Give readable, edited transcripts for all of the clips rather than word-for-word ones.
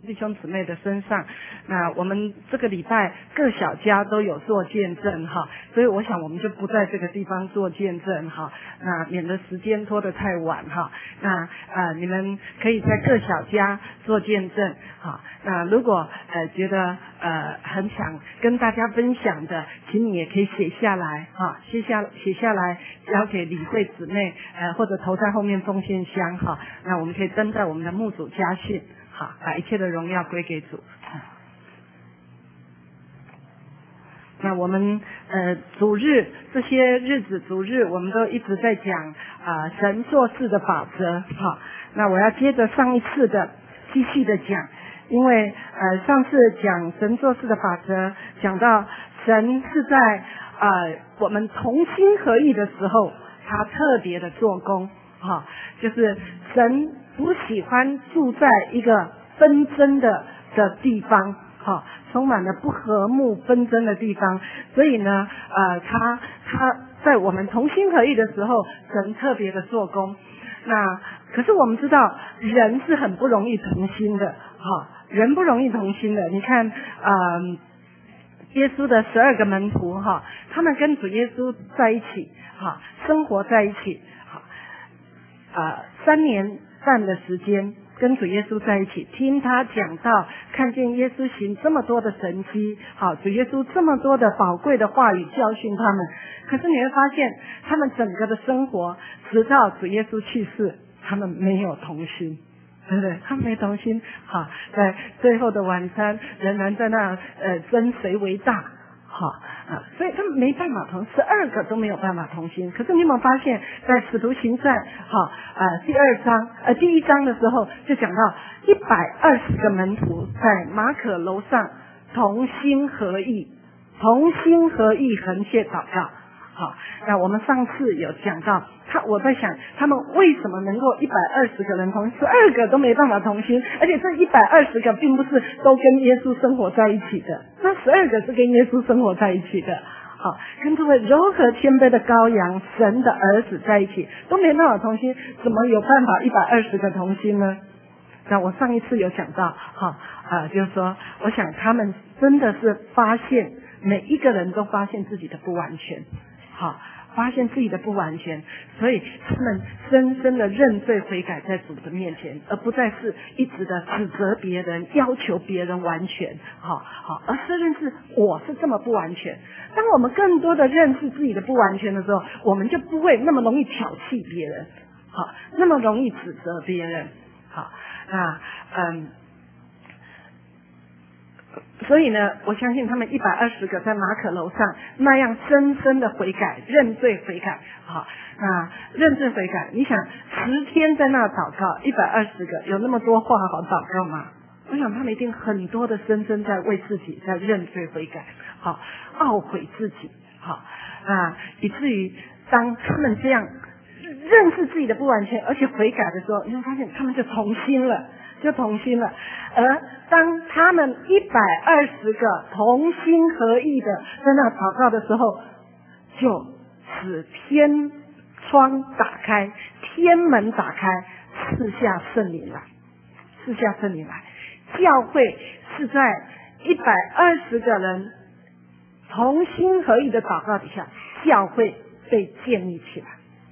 弟兄姊妹的身上。那我们这个礼拜各小家都有做见证哈，所以我想我们就不在这个地方做见证哈，那免得时间拖得太晚哈。那你们可以在各小家做见证哈。那如果觉得很想跟大家分享的，请你也可以写下来哈，写下来交给理会姊妹或者投在后面奉献箱哈。那我们可以登在我们的牧主家训。好，把一切的荣耀归给主。那我们主日这些日子主日，我们都一直在讲神做事的法则。好，那我要接着上一次的继续的讲，因为上次讲神做事的法则，讲到神是在我们同心合意的时候，他特别的做工。好，就是神不喜欢住在一个纷争的地方，充满了不和睦纷争的地方，所以呢，他在我们同心合意的时候，神特别的做工。那可是我们知道，人是很不容易同心的，人不容易同心的。你看，耶稣的12个门徒，他们跟主耶稣在一起，生活在一起。3年半的时间跟主耶稣在一起，听他讲道，看见耶稣行这么多的神迹，主耶稣这么多的宝贵的话语教训他们。可是你会发现，他们整个的生活，直到主耶稣去世，他们没有同心，对不对？他们没同心。好，在最后的晚餐，仍然在那争谁为大。所以他们没办法12个都没有办法同心。可是你有没有发现，在使徒行传第1章的时候，就讲到120个门徒在马可楼上同心合意横切祷告。好，那我们上次有讲到，我在想他们为什么能够120个人同心，12个都没办法同心，而且这120个并不是都跟耶稣生活在一起的，那12个是跟耶稣生活在一起的。好，跟这位柔和谦卑的羔羊，神的儿子在一起，都没办法同心，怎么有办法120个同心呢？那我上一次有讲到，就是说，我想他们真的是发现，每一个人都发现自己的不完全。发现自己的不完全，所以他们深深的认罪悔改在主的面前，而不再是一直的指责别人，要求别人完全，而是认识我是这么不完全。当我们更多的认识自己的不完全的时候，我们就不会那么容易挑剔别人，那么容易指责别人。所以呢，我相信他们120个在马可楼上那样深深的悔改、认罪悔改。认罪悔改，你想10天在那祷告，120个有那么多话好祷告吗？我想他们一定很多的深深在为自己在认罪悔改，懊悔自己，以至于当他们这样认识自己的不完全，而且悔改的时候，你会发现他们就同心了。而当他们120个同心合意的在那祷告的时候，就使天窗打开，天门打开，赐下圣灵来。教会是在120个人同心合意的祷告底下，教会被建立起来。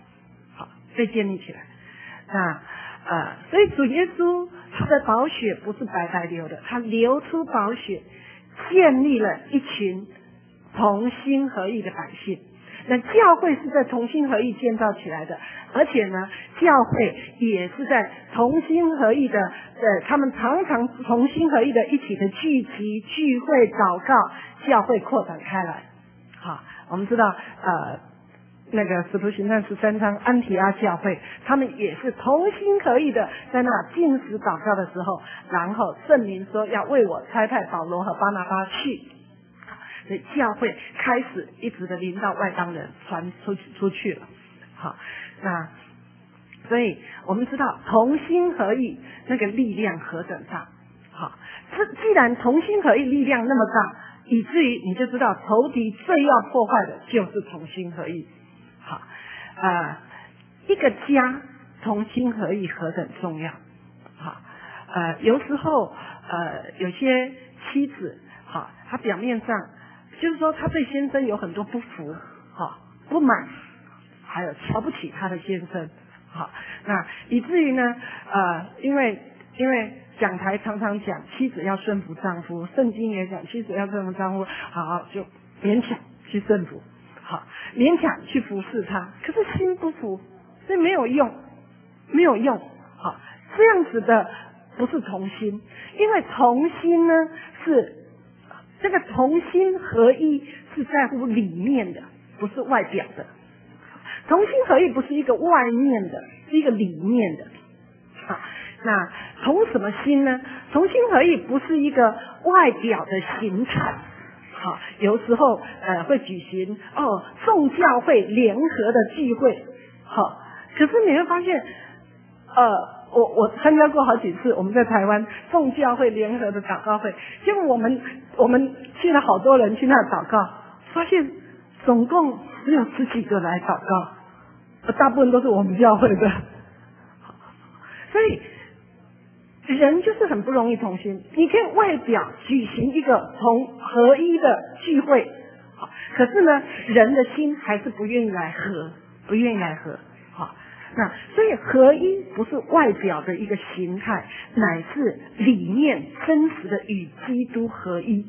所以主耶稣他的宝血不是白白流的，他流出宝血，建立了一群同心合意的百姓。那教会是在同心合意建造起来的，而且呢，教会也是在同心合意的，他们常常同心合意的一起的聚集、聚会、祷告，教会扩展开来。我们知道，那个使徒行传13章安提阿教会，他们也是同心合意的在那禁食祷告的时候，然后圣灵说要为我差派保罗和巴拿巴去，所以教会开始一直的临到外邦人，传出去了。所以我们知道同心合意那个力量何等大。既然同心合意力量那么大，以至于你就知道仇敌最要破坏的就是同心合意。一个家同心合意何等重要。有时候有些妻子好，她表面上就是说她对先生有很多不服好不满，还有瞧不起她的先生好，那以至于呢因为讲台常常讲妻子要顺服丈夫，圣经也讲妻子要顺服丈夫，好就勉强去顺服，好勉强去服侍他，可是心不服，所以没有用，好这样子的不是同心，因为同心呢是这个同心合一是在乎里面的，不是外表的。同心合一不是一个外面的，是一个里面的。好，那同什么心呢？同心合一不是一个外表的形态。好，有时候会举行众教会联合的聚会。好，可是你会发现我参加过好几次，我们在台湾众教会联合的祷告会，结果我们去了好多人去那祷告，发现总共只有10几个来祷告，大部分都是我们教会的。所以人就是很不容易同心，你可以外表举行一个合一的聚会，可是呢人的心还是不愿意来合，好，那所以合一不是外表的一个形态，乃是里面真实的与基督合一。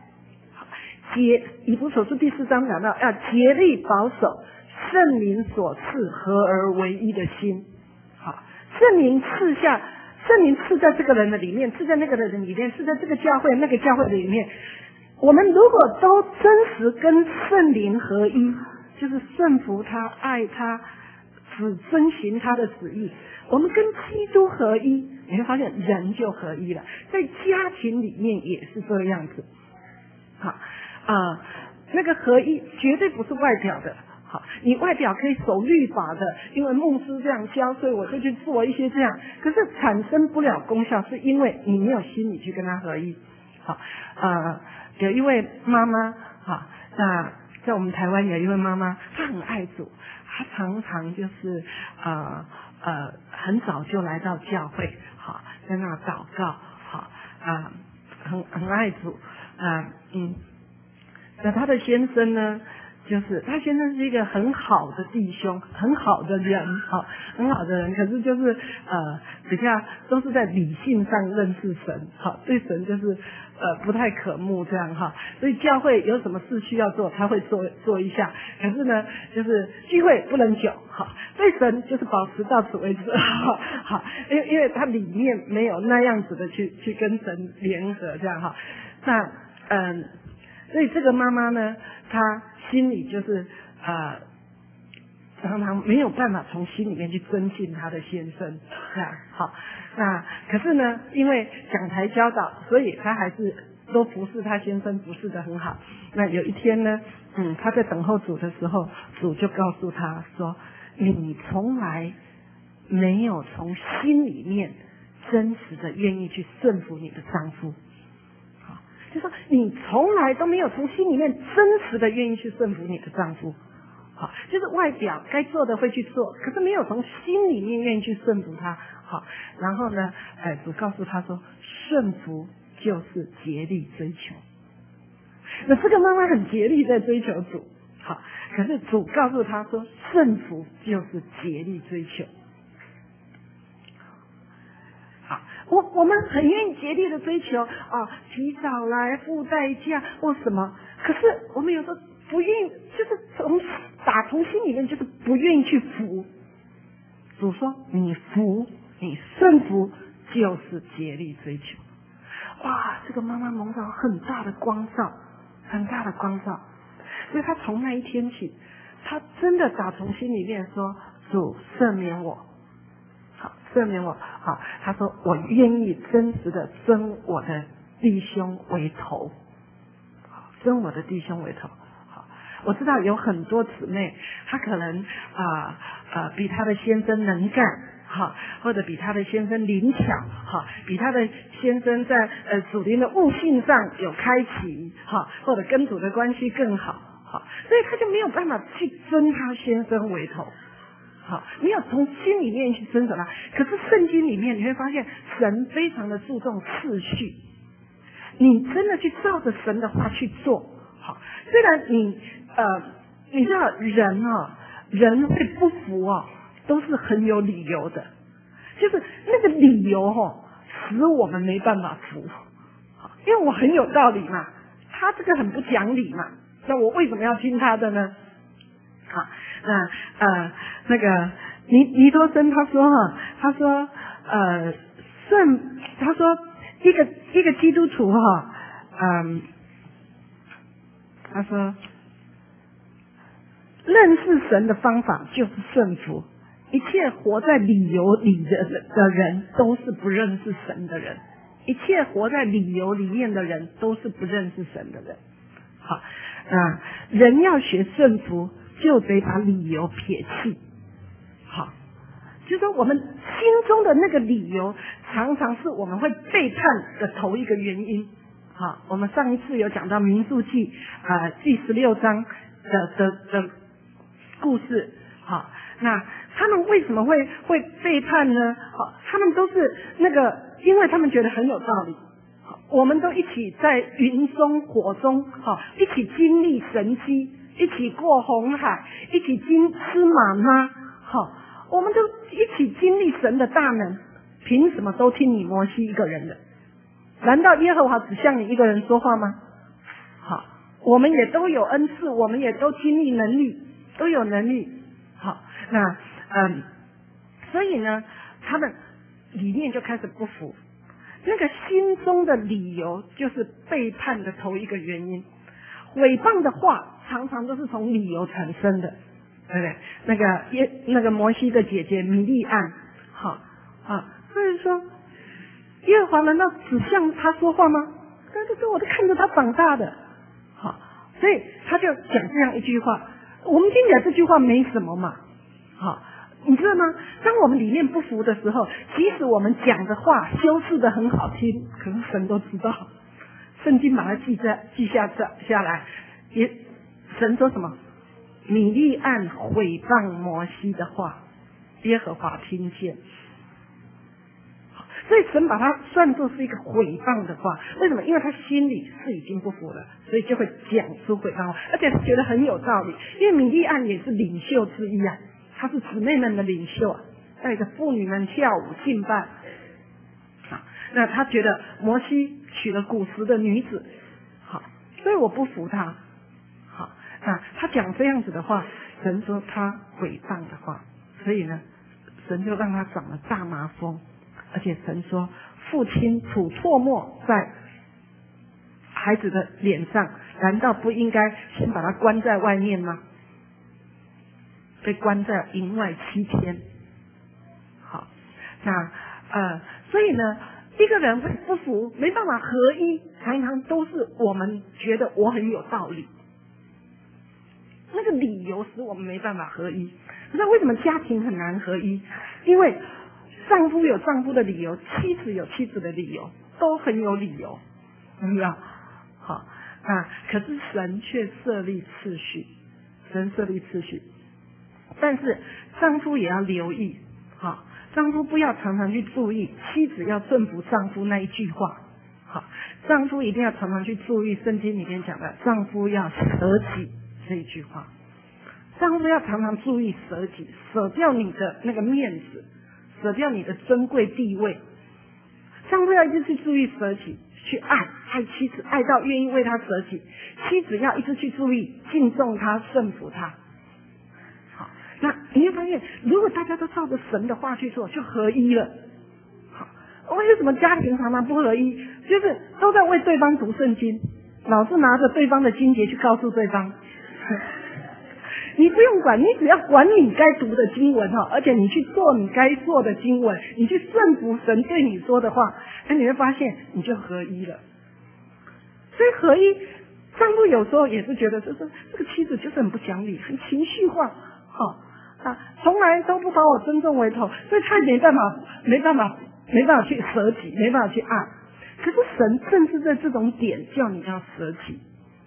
以弗所书第4章讲到要竭力保守圣灵所赐合而为一的心。好，圣灵赐在这个人的里面，赐在那个人的里面，赐在这个教会那个教会的里面。我们如果都真实跟圣灵合一，就是顺服他、爱他，只遵循他的旨意，我们跟基督合一，你会发现人就合一了。在家庭里面也是这样子。好那个合一绝对不是外表的。好，你外表可以守律法的，因为牧师这样教，所以我就去做一些这样，可是产生不了功效，是因为你没有心里去跟他合一。好，有一位妈妈，好，那在我们台湾有一位妈妈，她很爱主，她常常就是很早就来到教会，好，在那祷告，好很爱主，那她的先生呢？就是他先生是一个很好的弟兄，很好的人，很好的人，可是就是比较都是在理性上认识神，对神就是不太渴慕这样哈，所以教会有什么事需要做，他会做一下，可是呢，就是聚会不能久，对神就是保持到此为止，好，因为他里面没有那样子的去跟神联合这样哈，那所以这个妈妈呢，她心里就是常常没有办法从心里面去尊敬她的先生，这样好。那可是呢，因为讲台教导，所以她还是都服侍她先生，服侍得很好。那有一天呢，她在等候主的时候，主就告诉她说：“你从来没有从心里面真实的愿意去顺服你的丈夫。”就说你从来都没有从心里面真实的愿意去顺服你的丈夫，好，就是外表该做的会去做，可是没有从心里面愿意去顺服他，好，然后呢，主告诉他说，顺服就是竭力追求。那这个妈妈很竭力在追求主，好，可是主告诉他说，顺服就是竭力追求。我们很愿意竭力的追求提早来付代价或什么，可是我们有时候不愿意，就是打从心里面就是不愿意去服。主说你服，你顺服就是竭力追求。哇，这个妈妈蒙到很大的光照，很大的光照，所以她从那一天起，她真的打从心里面说，主赦免我，赦免我，好，他说我愿意真实的尊我的弟兄为头，尊我的弟兄为头。好，我知道有很多姊妹，她可能比她的先生能干，或者比她的先生灵巧，比她的先生在属灵的悟性上有开启，或者跟主的关系更好，所以她就没有办法去尊她先生为头。 好，你要从心里面去遵守它。可是圣经里面你会发现，神非常的注重次序。你真的去照着神的话去做，好，虽然你知道人会不服都是很有理由的，就是那个理由使我们没办法服，因为我很有道理嘛，他这个很不讲理嘛，那我为什么要听他的呢？好，那个尼多生他说一个基督徒他说认识神的方法就是顺服，一切活在理由里的人都是不认识神的人，一切活在理由里面的人都是不认识神的人。好，人要学顺服，就得把理由撇弃。好，就是说我们心中的那个理由，常常是我们会背叛的头一个原因。好，我们上一次有讲到民数记第16章的故事。好，那他们为什么会背叛呢？好，他们都是因为他们觉得很有道理。我们都一起在云中火中，一起经历神迹，一起过红海，一起吃玛纳，我们都一起经历神的大能，凭什么都听你摩西一个人的？难道耶和华只向你一个人说话吗？好，我们也都有恩赐，我们也都经历能力，都有能力。好，那所以呢，他们里面就开始不服。那个心中的理由就是背叛的头一个原因。毁谤的话常常都是从理由产生的，对不对？那个摩西的姐姐米利暗，他就说耶和华难道只向他说话吗？他就说我都看着他长大的，好，所以他就讲这样一句话，我们听起来这句话没什么嘛，好。你知道吗？当我们里面不服的时候，即使我们讲的话修饰的很好听，可是神都知道，圣经把它记下来。神说什么？米利暗毁谤摩西的话，耶和华听见。所以神把它算作是一个毁谤的话，为什么？因为他心里是已经不服了，所以就会讲出毁谤话，而且他觉得很有道理。因为米利暗也是领袖之一啊。他是姊妹们的领袖，带着妇女们跳舞敬拜。那他觉得摩西娶了古时的女子，好，所以我不服他。好，那他讲这样子的话，神说他毁谤的话，所以呢，神就让他长了大麻风，而且神说父亲吐唾沫在孩子的脸上，难道不应该先把他关在外面吗？被关在营外7天。好，那所以呢，一个人会不服，没办法合一，常常都是我们觉得我很有道理，那个理由使我们没办法合一。那为什么家庭很难合一？因为丈夫有丈夫的理由，妻子有妻子的理由，都很有理由，有没有？好，可是神却设立次序，神设立次序。但是丈夫也要留意，丈夫不要常常去注意妻子要顺服丈夫那一句话，丈夫一定要常常去注意圣经里面讲的丈夫要舍己这一句话，丈夫要常常注意舍己，舍掉你的那个面子，舍掉你的尊贵地位，丈夫要一直去注意舍己，去爱妻子，爱到愿意为他舍己，妻子要一直去注意敬重他，顺服他。那你会发现，如果大家都照着神的话去做，就合一了。好，为什么家庭常常不合一？就是都在为对方读圣经，老是拿着对方的经节去告诉对方。你不用管，你只要管你该读的经文而且你去做你该做的经文，你去顺服神对你说的话，那你会发现你就合一了。所以合一，丈夫有时候也是觉得，就是这个妻子就是很不讲理，很情绪化，从来都不把我尊重为头，所以他没办法去舍己，没办法去爱。可是神正是在这种点叫你要舍己，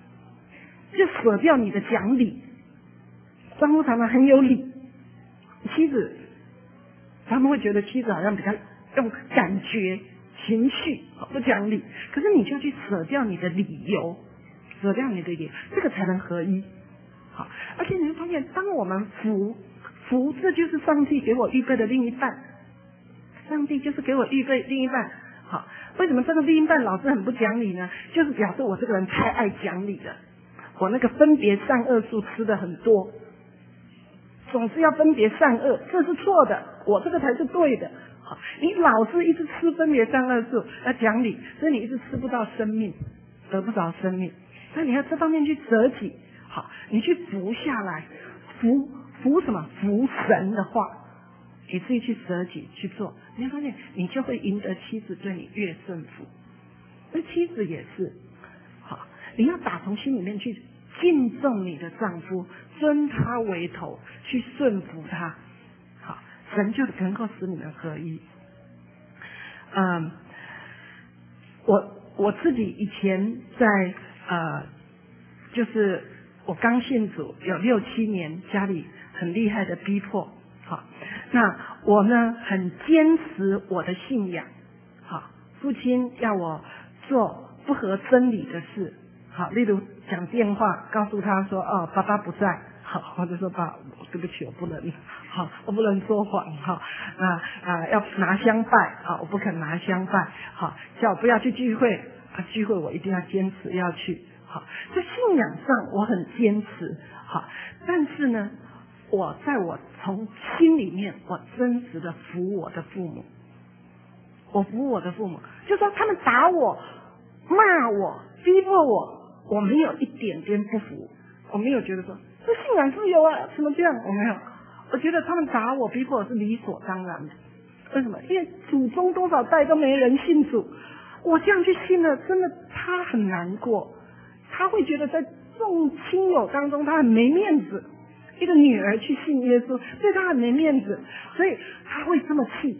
就舍掉你的讲理。丈夫常常很有理， 妻子，他们会觉得妻子好像比较用感觉、情绪不讲理，可是你就去舍掉你的理由，舍掉你的理由，这个才能合一。好，而且你会发现，当我们服，这就是上帝给我预备的另一半，上帝就是给我预备另一半。好，为什么这个另一半老是很不讲理呢？就是表示我这个人太爱讲理了，我那个分别善恶树吃的很多，总是要分别善恶，这是错的，我这个才是对的。好，你老是一直吃分别善恶树，要讲理，所以你一直吃不到生命，得不着生命。所以你要这方面去舍己，好，你去服下来，服什么？服神的话，你自己去舍己去做，你会发现你就会赢得妻子对你越顺服。那妻子也是，好，你要打从心里面去敬重你的丈夫，尊他为头，去顺服他，好，神就能够使你们合一。我自己以前在就是我刚信主有6、7年，家里很厉害的逼迫，好，那我呢很坚持我的信仰，好，父亲要我做不合真理的事，好，例如讲电话告诉他说爸爸不在，好，或者说爸对不起我不能，好，我不能说谎，好，要拿香拜，好，我不肯拿香拜，好，叫我不要去聚会，聚会我一定要坚持要去，好，在信仰上我很坚持，好，但是呢，我从心里面我真实的服我的父母，我服我的父母，就说他们打我、骂我、逼迫我没有一点点不服，我没有觉得说这信仰自由啊，怎么这样？我没有，我觉得他们打我、逼迫我是理所当然的。为什么？因为祖宗多少代都没人信主，我这样去信了，真的他很难过，他会觉得在众亲友当中他很没面子。一个女儿去信耶稣，对他很没面子，所以他会这么气。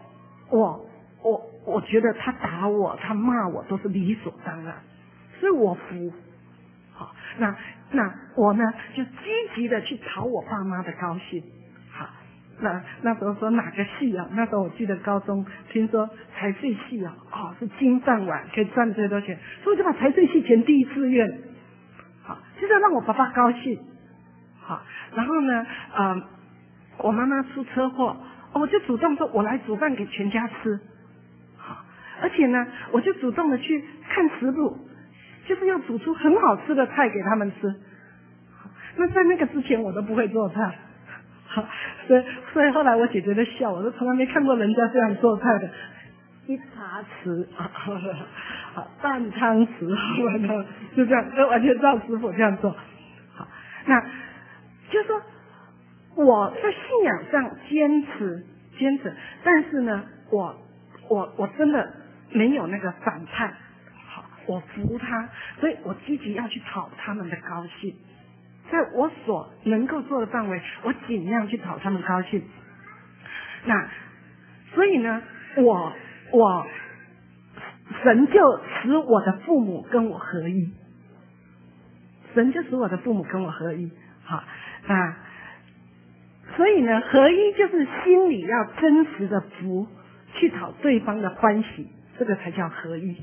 我觉得他打我、他骂我都是理所当然，所以我服。好，那我呢就积极的去讨我爸妈的高兴。好，那时候说哪个系啊？那时候我记得高中听说财税系是金饭碗，可以赚最多钱，所以就把财税系填第1志愿。好，就是让我爸爸高兴。好，然后呢，我妈妈出车祸，我就主动说，我来煮饭给全家吃。好，而且呢，我就主动的去看食谱，就是要煮出很好吃的菜给他们吃。那在那个之前，我都不会做菜。好，所以后来我姐姐在笑，我都从来没看过人家这样做菜的，一茶匙半汤匙，就这样，就完全照师傅这样做。好，那就是说我在信仰上坚持，但是呢，我真的没有那个反叛，好，我服他，所以我积极要去讨他们的高兴，在我所能够做的范围，我尽量去讨他们高兴。那所以呢，神就使我的父母跟我合一，神就使我的父母跟我合一。好，所以呢，合一就是心里要真实的服，去讨对方的欢喜，这个才叫合一。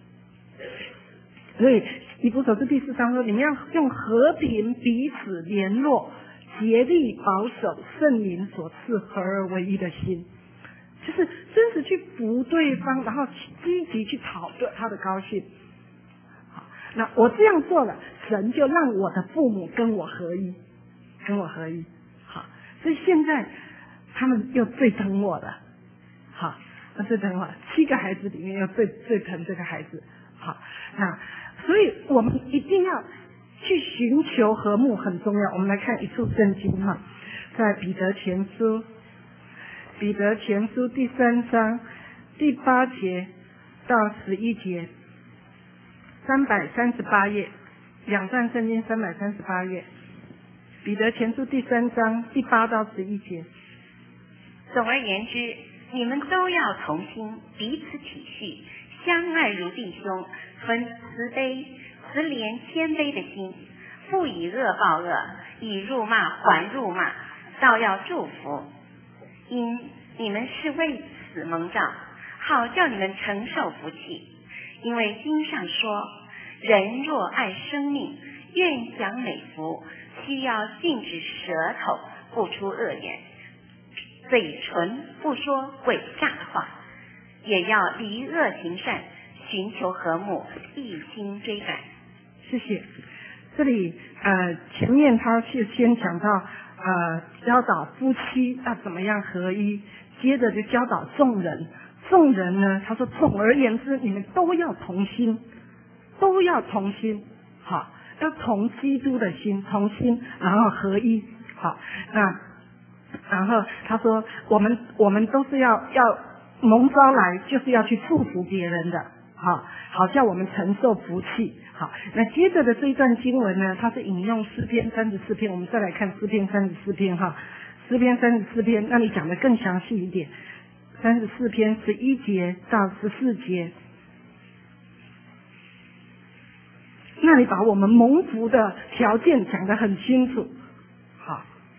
所以以弗所书第4章说，你们要用和平彼此联络，竭力保守圣灵所赐合而为一的心，就是真实去服对方，然后积极去讨他的高兴。好，那我这样做了，神就让我的父母跟我合一。好，所以现在他们又最疼我了。好，最疼我，7个孩子里面又最疼这个孩子。好，那所以我们一定要去寻求和睦，很重要。我们来看一处圣经哈，在彼得前书第3章第8节到11节，338页，2段圣经338页。彼得前书第3章第8到11节。 总而言之，你们都要同心，彼此体恤，相爱如弟兄，存慈悲、慈怜、谦卑的心，不以恶报恶，以辱骂还辱骂，倒要祝福， 因你们是为此蒙召，好叫你们承受福气。因为经上说，人若爱生命，愿享美福，需要禁止舌头不出恶言，嘴唇不说诡诈的话，也要离恶行善，寻求和睦，一心追赶。 谢谢。这里前面他是先讲到教导夫妻要怎么样合一，接着就教导众人。众人呢，他说总而言之，你们都要同心，都要同心，好，要同基督的心，同心，然后合一，好，然后他说我们都是要蒙召来，就是要去祝福别人的，好叫我们承受福气。好，那接着的这一段经文呢，它是引用诗篇34篇，我们再来看诗篇34篇哈，诗篇34篇，那你讲的更详细一点，34篇11节到14节，那你把我们蒙福的条件讲得很清楚。好，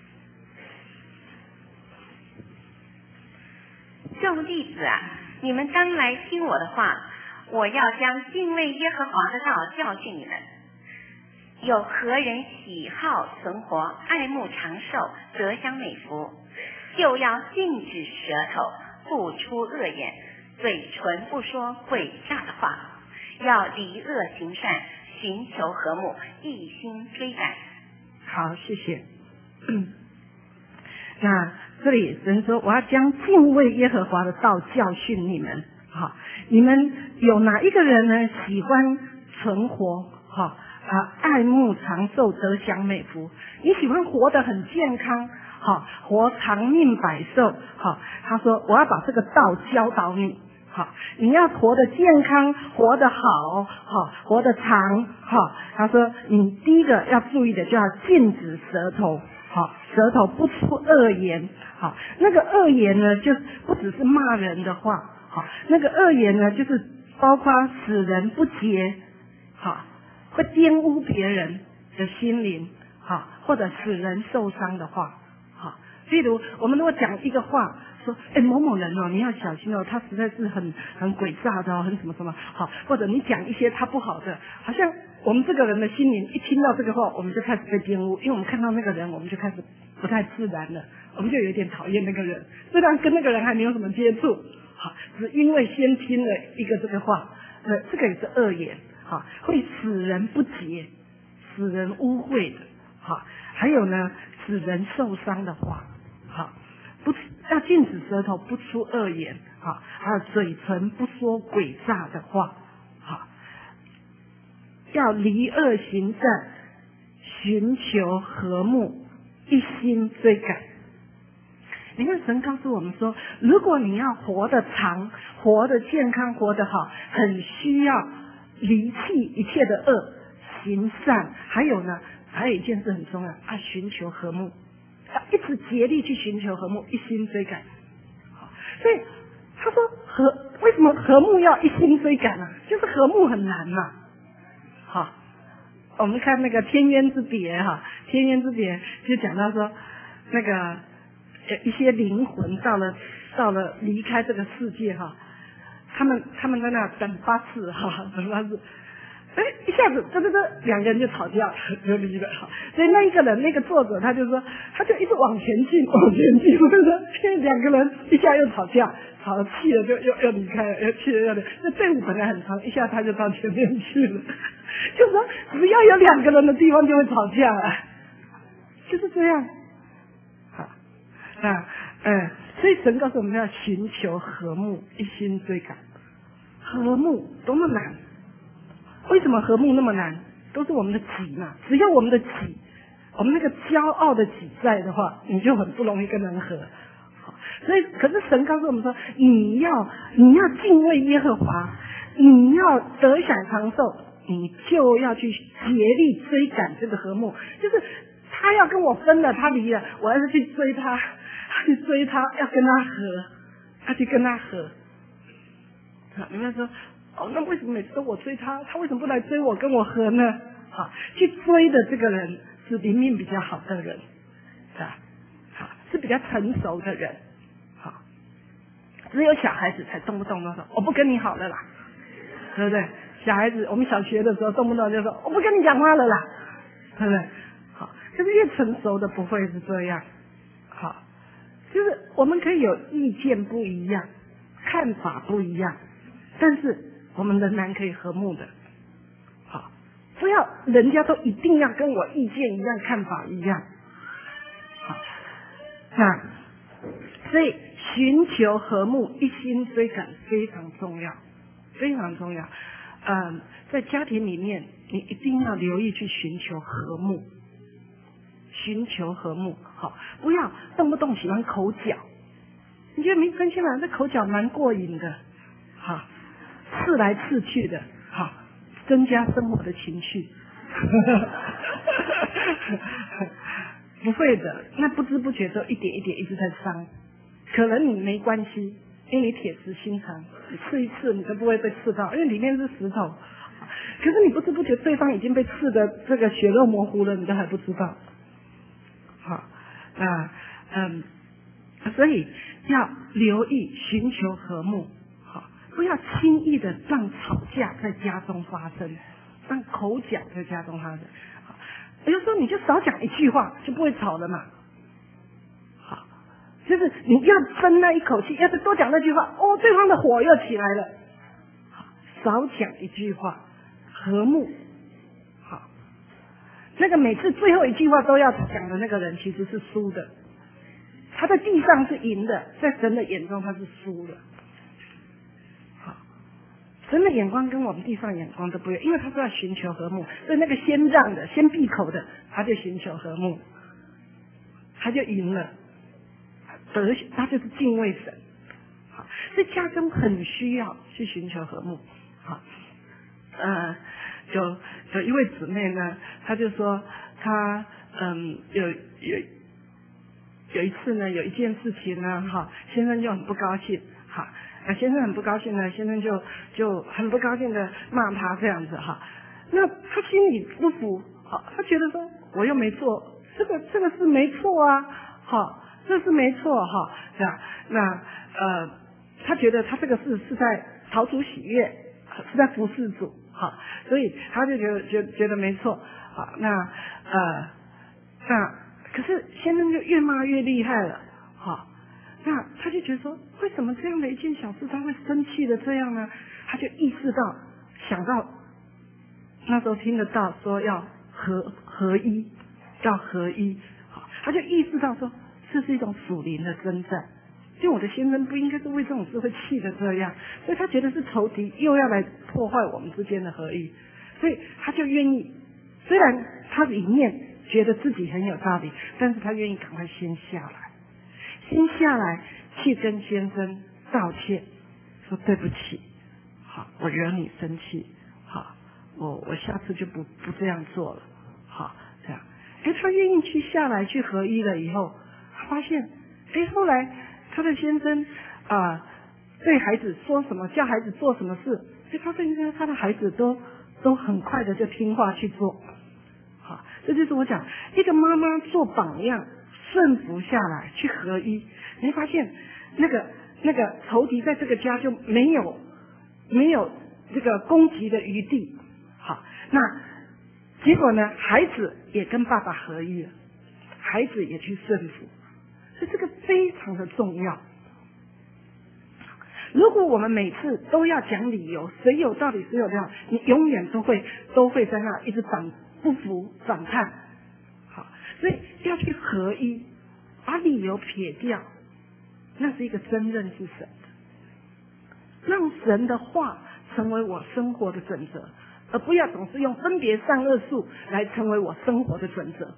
众弟子啊，你们当来听我的话，我要将敬畏耶和华的道教训你们。有何人喜好存活，爱慕长寿，得享美福，就要禁止舌头不出恶言，嘴唇不说诡诈的话，要离恶行善，寻求和睦，一心追赶。 好，谢谢。那这里神说，我要将敬畏耶和华的道教训你们。好，你们有哪一个人呢喜欢存活？好爱慕长寿，得享美福。你喜欢活得很健康，好，活长命百寿。好，他说我要把这个道教导你。好，你要活得健康，活得好，好，活得长。好，他说你第一个要注意的就要禁止舌头。好，舌头不出恶言。好，那个恶言呢，就不只是骂人的话。好，那个恶言呢，就是包括使人不洁，好，会玷污别人的心灵，好，或者使人受伤的话。好，例如我们如果讲一个话，说某某人哦，你要小心哦，他实在是很诡诈的哦，很什么什么。好，或者你讲一些他不好的，好像我们这个人的心灵一听到这个话，我们就开始被玷污，因为我们看到那个人，我们就开始不太自然了，我们就有点讨厌那个人，虽然跟那个人还没有什么接触，好，只因为先听了一个这个话，这个也是恶言，好，会使人不洁，使人污秽的，好，还有呢，使人受伤的话，好，不要禁止舌头不出恶言，好，还有嘴唇不说诡诈的话，好，要离恶行善，寻求和睦，一心追赶。你看神告诉我们说，如果你要活得长，活得健康，活得好，很需要离弃一切的恶，行善。还有呢，还有一件事很重要，要寻求和睦，要一直竭力去寻求和睦，一心追赶。好，所以他说为什么和睦要一心追赶呢？就是和睦很难嘛。好，我们看那个天渊之别哈，天渊之别就讲到说，那个一些灵魂到了离开这个世界哈，他们在那等巴士哈，等巴士，一下子两个人就吵架就离了哈。所以那一个人那个作者他就说，他就一直往前进，因为两个人一下又吵架，吵了气了就又离开了，又气了又离，那队伍本来很长，一下他就到前面去了。就说只要有两个人的地方就会吵架了，就是这样。好，所以神告诉我们要寻求和睦，一心追赶。和睦多么难？为什么和睦那么难？都是我们的己嘛。只要我们的己，我们那个骄傲的己在的话，你就很不容易跟人和。所以，可是神告诉我们说，你要敬畏耶和华，你要得享长寿，你就要去竭力追赶这个和睦。就是他要跟我分了，他离了，我要是去追他，要跟他和，要去跟他和。你们说，那为什么每次都我追他，他为什么不来追我跟我和呢？去追的这个人是灵命比较好的人，是比较成熟的人。 只有小孩子才动不动都说我不跟你好了啦，对不对？小孩子我们小学的时候动不动就说我不跟你讲话了啦，对不对？好，可是越成熟的不会是这样。好，就是我们可以有意见不一样，看法不一样，但是我们仍然可以和睦的。好，不要人家都一定要跟我意见一样，看法一样。好，那所以寻求和睦，一心追赶非常重要，非常重要。在家庭里面，你一定要留意去寻求和睦，寻求和睦。好，不要动不动喜欢口角。你觉得没关系嘛？这口角蛮过瘾的，好，刺来刺去的，好，增加生活的情趣。不会的，那不知不觉都一点一点一直在伤。可能你没关系，因为你铁石心肠，你刺一刺你都不会被刺到，因为里面是石头。可是你不知不觉对方已经被刺的这个血肉模糊了，你都还不知道。好，所以要留意寻求和睦，好，不要轻易的让吵架在家中发生，让口角在家中发生。好，有时候你就少讲一句话，就不会吵了嘛。好，就是你要争那一口气，要是多讲那句话，哦，对方的火又起来了。好，少讲一句话，和睦。好，那个每次最后一句话都要讲的那个人，其实是输的。他在地上是赢的，在神的眼中他是输的。好，神的眼光跟我们地上眼光都不一样，因为他是要寻求和睦，所以那个先让的、先闭口的，他就寻求和睦，他就赢了，他就是敬畏神。好，所以家中很需要去寻求和睦。好，有一位姊妹呢，她就说她有一次呢，有一件事情呢，哈，先生就很不高兴，哈，先生很不高兴呢，先生就很不高兴的骂他这样子哈，那他心里不服，好，他觉得说我又没做，这个是没错啊，好，这是没错哈，这样，那他觉得他这个事是在讨主喜悦，是在服侍主，好，所以他就觉得没错，好，那可是先生就越骂越厉害了，好，那他就觉得说，为什么这样的一件小事他会生气的这样呢？他就意识到，想到那时候听得到说要合一，要合一，好，他就意识到说，这是一种属灵的征战。就我的先生不应该是为这种事会气的这样，所以他觉得是仇敌又要来破坏我们之间的合一，所以他就愿意，虽然他里面觉得自己很有道理，但是他愿意赶快先下来去跟先生道歉，说对不起，好，我惹你生气，好，我下次就不这样做了，好，这样，他愿意去下来去合一了以后，他发现，后来他的先生对孩子说什么，叫孩子做什么事，他发现他的孩子都很快的就听话去做。好，这就是我讲一个妈妈做榜样，顺服下来去合一，你会发现那个仇敌在这个家就没有这个攻击的余地。好，那结果呢，孩子也跟爸爸合一了，孩子也去顺服，所以这个非常的重要。如果我们每次都要讲理由，谁有道理谁有料，你永远都会在那一直不服反叛。好，所以要去合一，把理由撇掉，那是一个真认识神的，让神的话成为我生活的准则，而不要总是用分别善恶树来成为我生活的准则。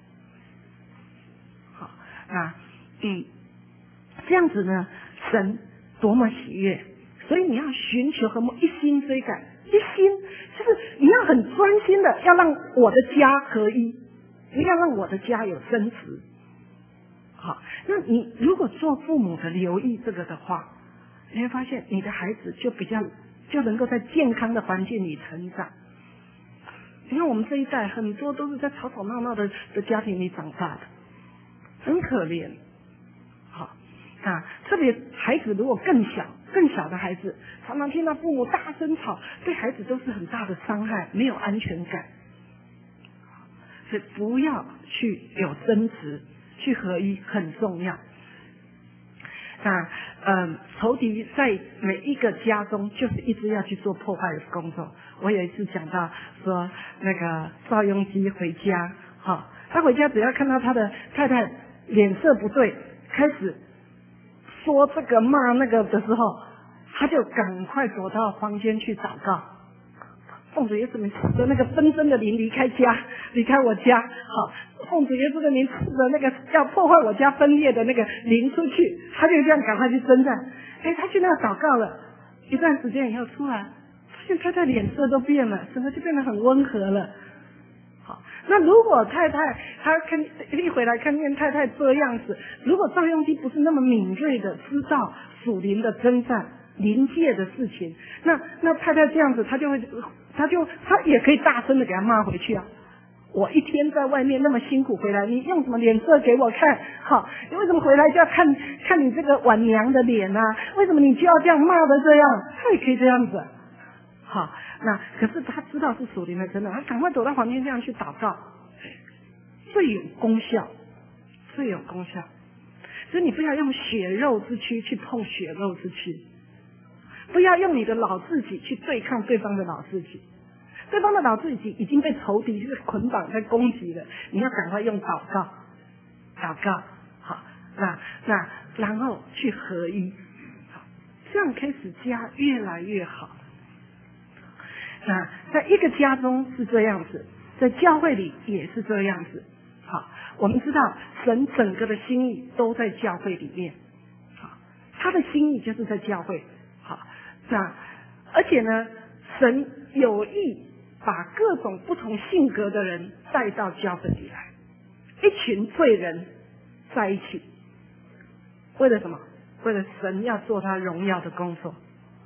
好，那这样子呢，神多么喜悦，所以你要寻求和睦，一心追赶，一心就是你要很专心的要让我的家合一，不要让我的家有争执。好，那你如果做父母的留意这个的话，你会发现你的孩子就能够在健康的环境里成长。你看我们这一代很多都是在吵吵闹闹的家庭里长大的，很可怜。好， 特别孩子如果更小的孩子，常常听到父母大声吵，对孩子都是很大的伤害，没有安全感。所以不要去有争执，去合一很重要。仇敌在每一个家中就是一直要去做破坏的工作。我有一次讲到说，那个邵雍基回家，他回家只要看到他的太太脸色不对，开始说这个骂那个的时候，他就赶快躲到房间去祷告。奉主耶稣名，斥责那个纷争的灵离开我家，奉主耶稣的名，斥责那个要破坏我家分裂的那个灵出去。他就这样赶快去征战。他去那祷告了，一段时间以后出来，发现太太脸色都变了，整个就变得很温和了。那如果太太他一回来看见太太这样子，如果赵雍基不是那么敏锐的知道属灵的征战灵界的事情，那太太这样子，他也可以大声的给他骂回去啊！我一天在外面那么辛苦回来，你用什么脸色给我看？你为什么回来就要看你这个晚娘的脸啊？为什么你就要这样骂的这样？他也可以这样子。可是他知道是属灵的真的，他赶快躲到房间这样去祷告，最有功效。所以你不要用血肉之躯去碰血肉之躯，不要用你的老自己去对抗对方的老自己。对方的老自己已经被仇敌捆绑在攻击了，你要赶快用祷告，然后去合一，这样开始家越来越好。在一个家中是这样子，在教会里也是这样子。我们知道神整个的心意都在教会里面，他的心意就是在教会。而且呢，神有意把各种不同性格的人带到教会里来，一群罪人在一起，为了什么？为了神要做他荣耀的工作。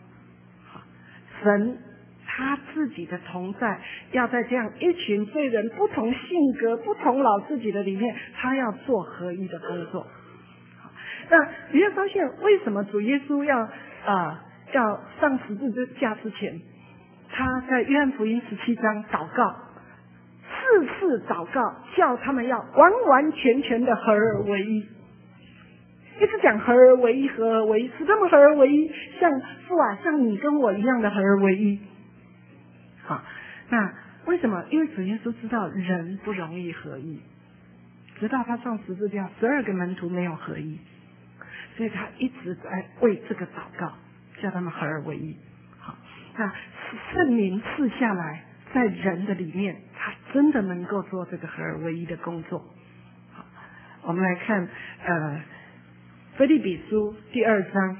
神他自己的同在，要在这样一群罪人不同性格、不同老自己的里面，他要做合一的工作。那你会发现，为什么主耶稣要上十字架之前，他在约翰福音17章祷告，4次祷告，叫他们要完完全全的合而为一。一直讲合而为一，合而为一，使他们合而为一，像父啊，像你跟我一样的合而为一。那为什么？因为主耶稣知道人不容易合一，直到他上十字架，12个门徒没有合一，所以他一直在为这个祷告，叫他们合而为一。那圣灵赐下来，在人的里面，他真的能够做这个合而为一的工作。我们来看腓立比书第2章。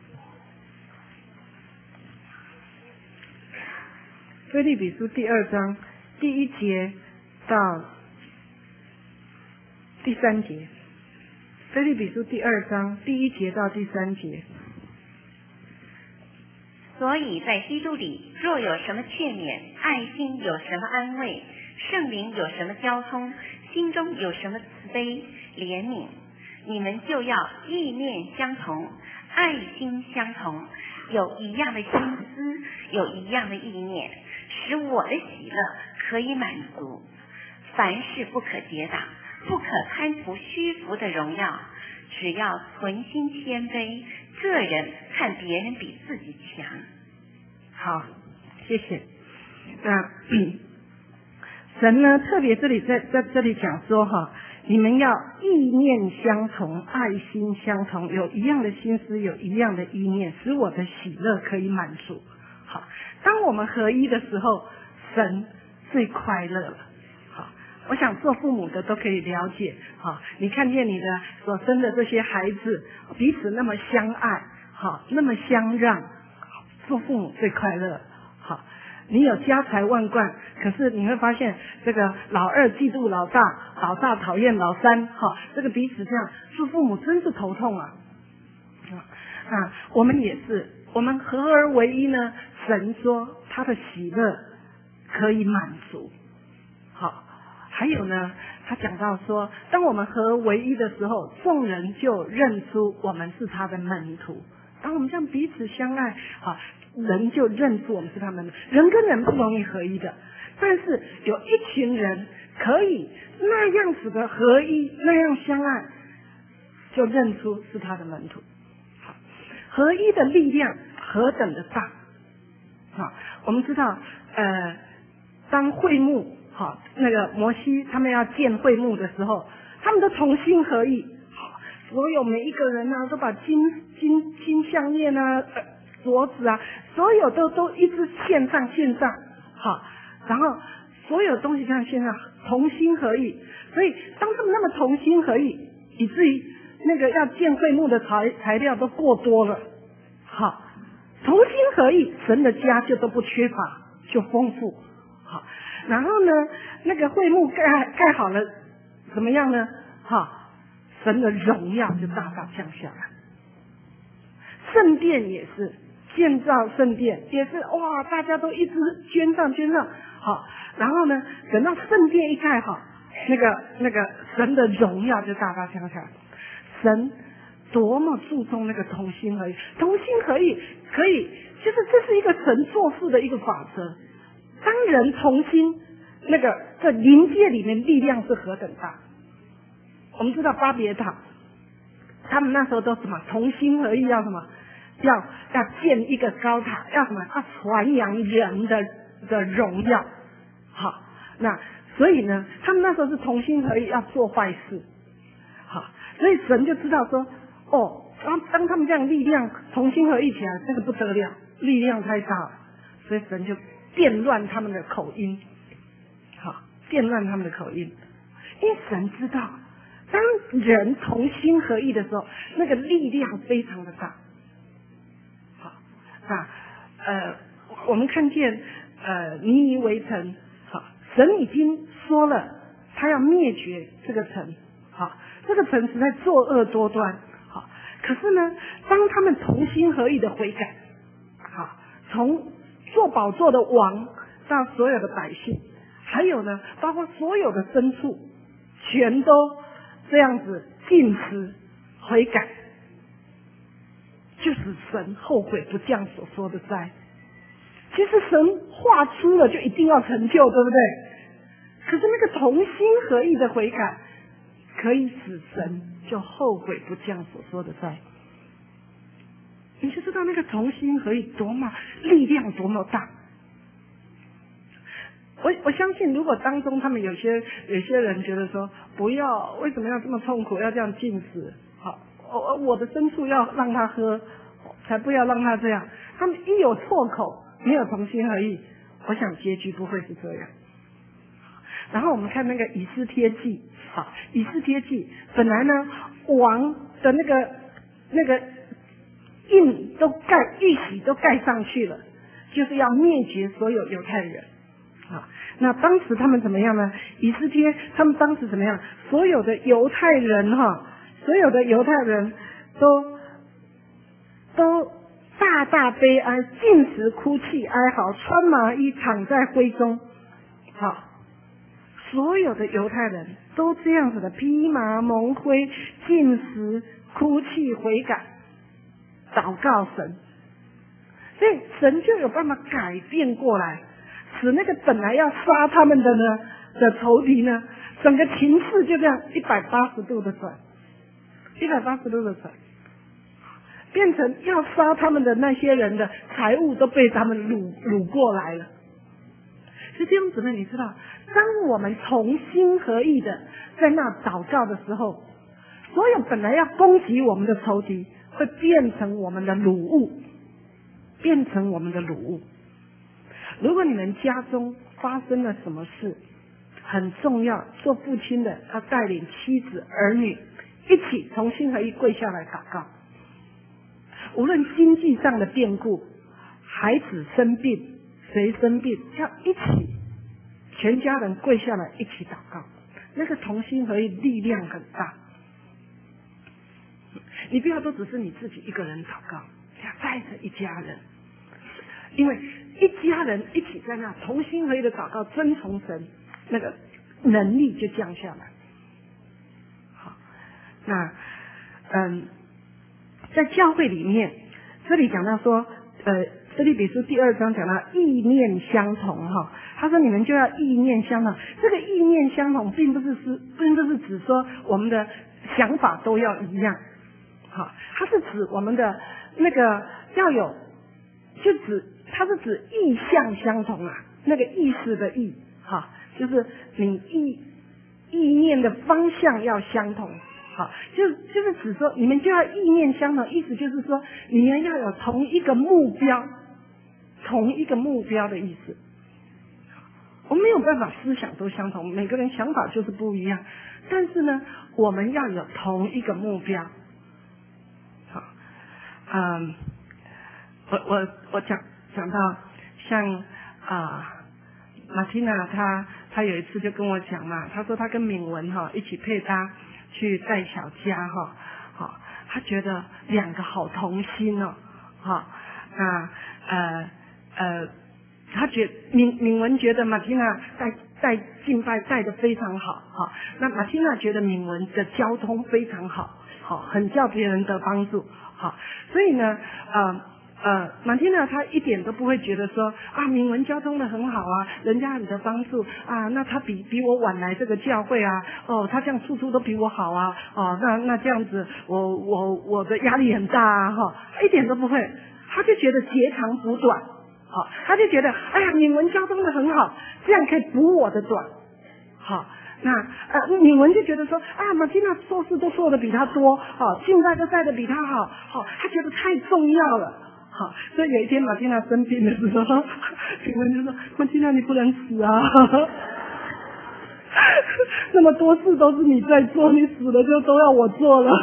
腓立比书第2章第1节到第3节。腓立比书第2章第1节到第3节。 所以在基督里，若有什么劝勉，爱心有什么安慰，圣灵有什么交通，心中有什么慈悲怜悯，你们就要意念相同，爱心相同，有一样的心思，有一样的意念，使我的喜乐可以满足。凡事不可结党，不可贪图虚浮的荣耀，只要存心谦卑，个人看别人比自己强。 好，谢谢。神呢，特别这里在这里讲说你们要意念相同，爱心相同，有一样的心思，有一样的意念，使我的喜乐可以满足。好，当我们合一的时候，神最快乐了。好，我想做父母的都可以了解。好，你看见你的所生的这些孩子彼此那么相爱，好，那么相让，做父母最快乐。好，你有家财万贯，可是你会发现这个老二嫉妒老大，老大讨厌老三，这个彼此这样，做父母真是头痛啊！我们也是，我们合而为一呢。神说他的喜乐可以满足。好，还有呢， 他讲到说，当我们合为一的时候，众人就认出我们是他的门徒。当我们这样彼此相爱，人就认出我们是他们的。人跟人不容易合一的，但是有一群人可以那样子的合一，那样相爱，就认出是他的门徒。合一的力量何等的大！我们知道，当会幕，那个摩西他们要建会幕的时候，他们都同心合意，所有每一个人啊，都把金项链啊、镯子啊，所有都一直献上，然后所有东西这样献上，同心合意。所以当他们那么同心合意，以至于那个要建会幕的材料都过多了，同心合意，神的家就都不缺乏，就丰富。然后呢，那个会幕盖好了，怎么样呢？神的荣耀就大大降下来。圣殿也是，建造圣殿也是，哇，大家都一直捐上，然后呢，等到圣殿一盖好，那个神的荣耀就大大降下来。神多么注重那个同心合意，同心合意可以，就是这是一个神做事的一个法则。当人同心，在灵界里面力量是何等大。我们知道巴别塔，他们那时候都什么同心合意，要什么？要建一个高塔，要什么？要传扬人的荣耀。那所以呢，他们那时候是同心合意，要做坏事。所以神就知道说，当他们这样力量同心合意起来，这个不得了，力量太大了，所以神就变乱他们的口音，变乱他们的口音。因为神知道，当人同心合意的时候，那个力量非常的大。我们看见尼尼微城，神已经说了，他要灭绝这个城，这个城实在作恶多端，可是呢，当他们同心合意的悔改，从做宝座的王到所有的百姓，还有呢，包括所有的牲畜，全都这样子禁食悔改，就使神后悔不降所说的灾。其实神画出了就一定要成就，对不对？可是那个同心合意的悔改，可以使神就后悔不降所说的灾。你就知道那个同心合意多么力量多么大。我相信，如果当中他们有些人觉得说，不要，为什么要这么痛苦，要这样禁食？我的牲畜要让他喝，才不要让他这样。他们一有错口，没有同心合意，我想结局不会是这样。然后我们看那个以斯帖记，以斯帖记本来呢，王的那个玉玺都盖上去了，就是要灭绝所有犹太人。那当时他们怎么样呢？以斯帖他们当时怎么样？所有的犹太人都大大悲哀，禁食哭泣哀嚎，穿麻衣躺在灰中。所有的犹太人都这样子的披麻蒙灰，禁食哭泣悔改，祷告神，所以神就有办法改变过来，使那个本来要杀他们的仇敌呢，整个情势就这样180度的转，180度的转，变成要杀他们的那些人的财物都被他们掳过来了。所以弟兄姊妹，你知道，当我们同心合意的在那祷告的时候，所有本来要攻击我们的仇敌，会变成我们的掳物，变成我们的掳物。如果你们家中发生了什么事，很重要，做父亲的要带领妻子儿女一起同心合意跪下来祷告。无论经济上的变故，孩子生病，谁生病，要一起全家人跪下来一起祷告，那个同心合意力量很大。你不要都只是你自己一个人祷告，要带着一家人，因为一家人一起在那同心合意的祷告，遵从神，那个能力就降下来。 那在教会里面，这里讲到说，腓立比书第2章讲到意念相同哈，他说你们就要意念相同。这个意念相同，并不是指说我们的想法都要一样，好，它是指我们的那个要有，它是指意向相同啊，那个意识的意，哈，就是你意念的方向要相同。好，就是指说你们就要意念相同，意思就是说你们要有同一个目标的意思。我们没有办法思想都相同，每个人想法就是不一样，但是呢，我们要有同一个目标。好，我讲到像马蒂娜她有一次就跟我讲嘛，她说她跟敏文一起配搭去带小家好，她觉得两个好同心哦，好，她敏文觉得马蒂娜带敬拜带得非常好，那马蒂娜觉得敏文的交通非常好，很叫别人得帮助，好，所以呢，马蒂娜她一点都不会觉得说敏文交通的很好啊，人家很得帮助啊，那他比我晚来这个教会啊，他这样处处都比我好啊，那这样子我的压力很大啊，一点都不会，他就觉得截长补短，他就觉得敏文交通的很好，这样可以补我的短，好。那敏文就觉得说马蒂娜做事都做得比他多，敬拜都带得比他好，他觉得太重要了。好，所以有一天马蒂娜生病的时候，敏文就说：“马蒂娜，你不能死啊！那么多事都是你在做，你死了就都要我做了。”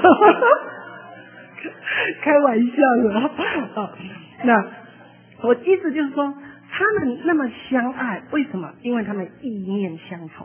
开玩笑的。那我意思就是说，他们那么相爱，为什么？因为他们意念相同。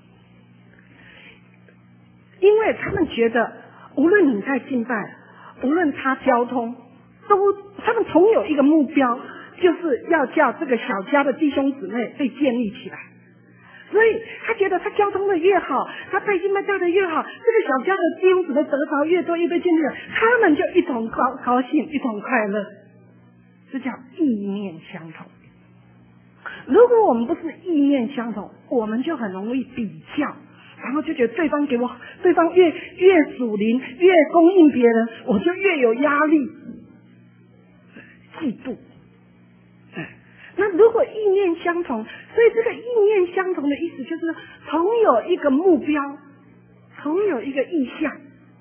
因为他们觉得，无论你在敬拜，无论他交通，他们同有一个目标，就是要叫这个小家的弟兄姊妹被建立起来。所以他觉得他交通的越好，他带敬拜带的越好，这个小家的弟兄姊妹得着越多，越被建立了，他们就一同高兴，一同快乐。这叫意念相同。如果我们不是意念相同，我们就很容易比较，然后就觉得对方越属灵，越供应别人，我就越有压力，嫉妒。那如果意念相同，所以这个意念相同的意思就是同有一个目标，同有一个意向，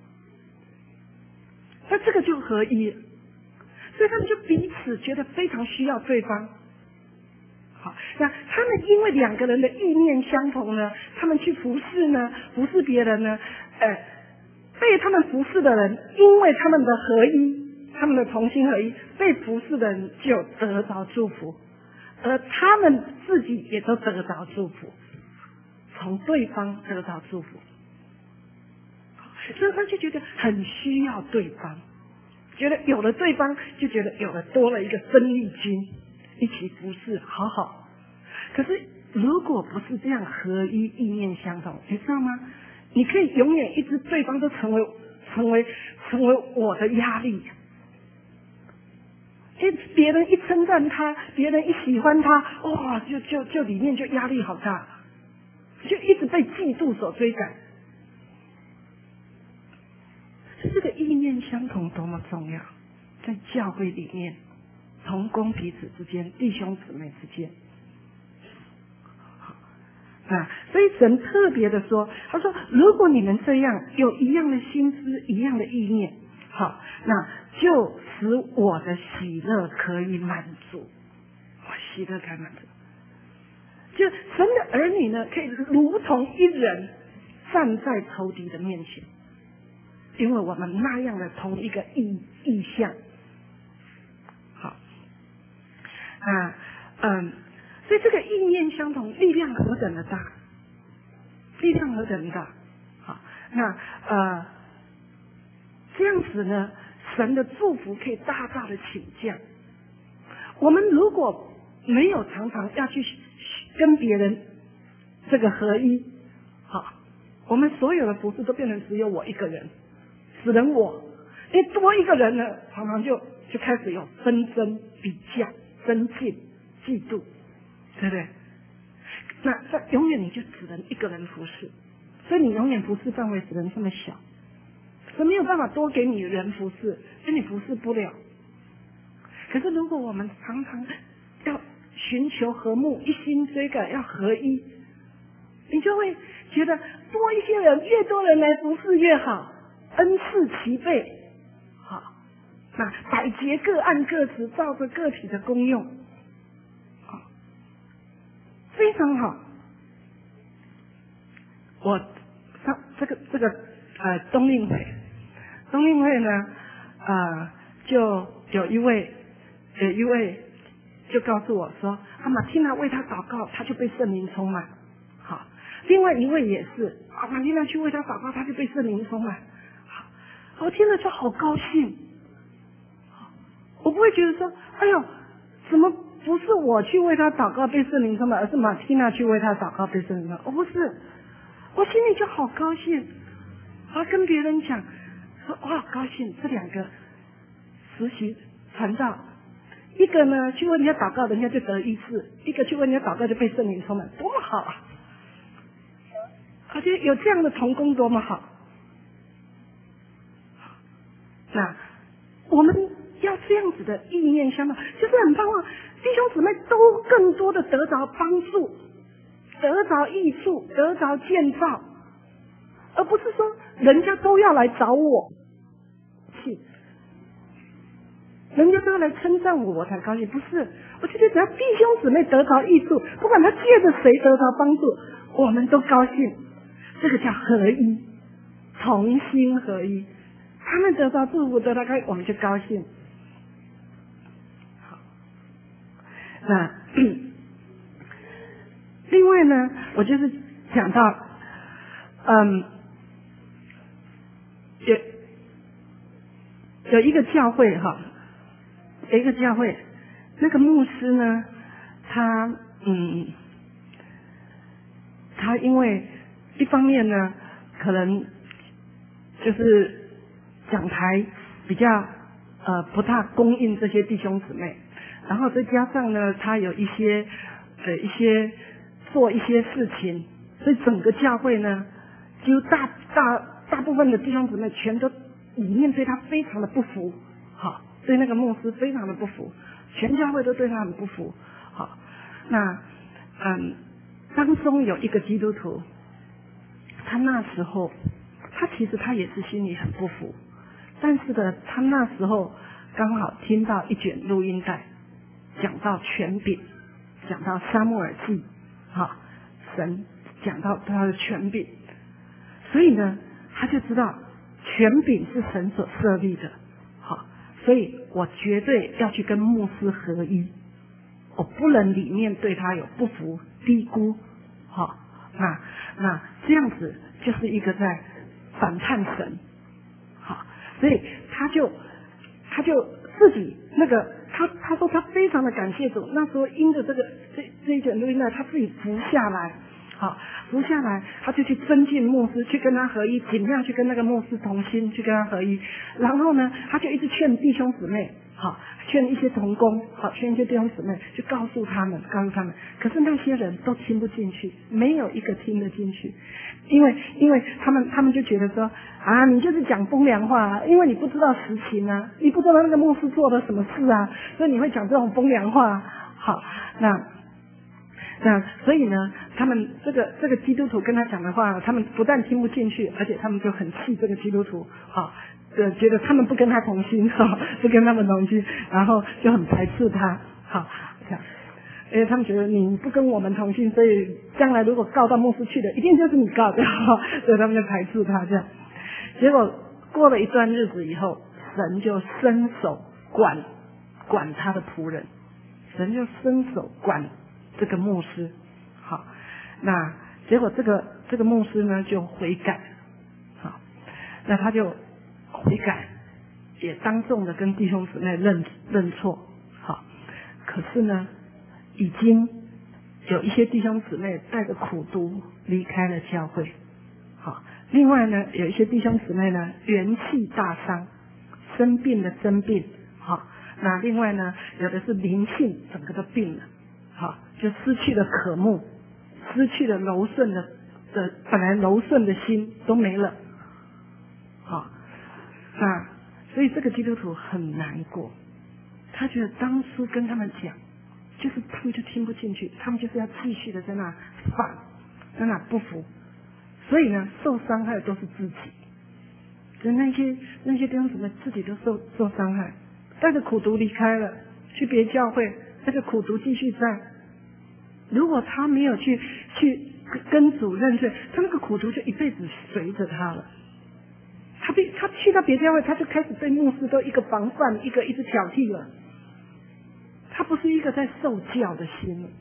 那这个就合一了。所以他们就彼此觉得非常需要对方。好，那他们因为两个人的意念相同呢，他们去服侍别人呢，被他们服侍的人，因为他们的合一，他们的同心合一，被服侍的人就得着祝福，而他们自己也都得着祝福，从对方得到祝福。所以他就觉得很需要对方，觉得有了对方，就觉得多了一个生力军，一起服侍，好好。可是如果不是这样合一，意念相同，你知道吗？你可以永远一直对方都成为我的压力。别人一称赞他，别人一喜欢他，哇，就里面就压力好大，就一直被嫉妒所追赶。这个意念相同多么重要，在教会里面，同工彼此之间，弟兄姊妹之间。所以神特别的说，他说如果你们这样有一样的心思，一样的意念，好，那就使我的喜乐可以满足，我喜乐可以满足。就神的儿女呢，可以如同一人站在仇敌的面前，因为我们那样的同一个意向。好，所以这个意念相同，力量何等的大，力量何等的大。好，那这样子呢，神的祝福可以大大的倾降。我们如果没有常常要去跟别人这个合一，好，我们所有的服事都变成只有我一个人， 只能我，因为多一个人呢，常常就开始有纷争、比较、增进、嫉妒，对不对？那永远你就只能一个人服侍，所以你永远服侍范围只能这么小，所以没有办法多给你人服侍，所以你服侍不了。可是如果我们常常要寻求和睦，一心追赶，要合一，你就会觉得多一些人，越多人来服侍越好，恩赐齐备，好，那百节各按各职，照着个体的功用，好，非常好。我上这个冬令会呢，就有一位就告诉我说，马蒂娜为他祷告，他就被圣灵充满。好，另外一位也是，马蒂娜去为他祷告，他就被圣灵充满。好，我听了就好高兴。我不会觉得说，哎呦，怎么不是我去为他祷告被圣灵充满，而是马蒂娜去为他祷告被圣灵充满？不是，我心里就好高兴，跟别人讲说，哇，高兴，这两个实习传道。一个呢去问人家祷告，人家就得医治；一个去问人家祷告就被圣灵充满，多么好啊！而且有这样的同工多么好。那我们要这样子的意念相同，就是很盼望弟兄姊妹都更多的得着帮助，得着益处，得着建造，而不是说人家都要来找我去。人家都要来称赞我才高兴，不是？我觉得只要弟兄姊妹得着益处，不管他借着谁得着帮助，我们都高兴。这个叫合一，同心合一。他们得着祝福，得到开，我们就高兴。好，那另外呢，我就是讲到，有一个教会哈。有一个教会，那个牧师呢，他因为一方面呢，可能就是讲台比较不大供应这些弟兄姊妹，然后再加上呢，他有一些做一些事情，所以整个教会呢，几乎大部分的弟兄姊妹全都里面对他非常的不服，好。对那个牧师非常的不服，全教会都对他很不服。好，那当中有一个基督徒，他那时候其实他也是心里很不服，但是呢，他那时候刚好听到一卷录音带，讲到权柄，讲到撒母耳记，神讲到他的权柄，所以呢，他就知道权柄是神所设立的。所以我绝对要去跟牧师合一，我不能里面对他有不服、低估，那这样子就是一个在反叛神，所以他就自己那个他说他非常的感谢主，那时候因着这一卷录音带，他自己服下来。服下来，他就去增进牧师，去跟他合一，尽量去跟那个牧师同心，去跟他合一。然后呢，他就一直劝弟兄姊妹，劝一些同工，劝一些弟兄姊妹，就告诉他们。可是那些人都听不进去，没有一个听得进去，因为他们就觉得说，你就是讲风凉话，因为你不知道实情啊，你不知道那个牧师做了什么事啊，所以你会讲这种风凉话。好，那所以呢，他们这个基督徒跟他讲的话，他们不但听不进去，而且他们就很气这个基督徒，觉得他们不跟他同心，不跟他们同心，然后就很排斥他，这样，因为他们觉得你不跟我们同心，所以将来如果告到牧师去的，一定就是你告的，所以他们就排斥他这样。结果过了一段日子以后，神就伸手管他的仆人，神就伸手管这个牧师。好，那结果这个牧师呢就悔改，好，那他就悔改，也当众的跟弟兄姊妹认错。好，可是呢，已经有一些弟兄姊妹带着苦毒离开了教会。好， 另外呢，有一些弟兄姊妹呢，元气大伤，生病的生病，好，那另外呢，有的是灵性整个都病了，好，就失去了渴慕，失去了柔顺的本来柔顺的心都没了，好，那所以这个基督徒很难过，他觉得当初跟他们讲，就是他们就听不进去，他们就是要继续的在那反，在那不服，所以呢，受伤害都是自己，就那些弟兄姊妹自己都受伤害，带着苦毒离开了，去别教会，那个苦毒继续在。如果他没有去跟主认罪，他那个苦毒就一辈子随着他了。他去到别教会，他就开始对牧师都一个防范，一直挑剔了。他不是一个在受教的心了。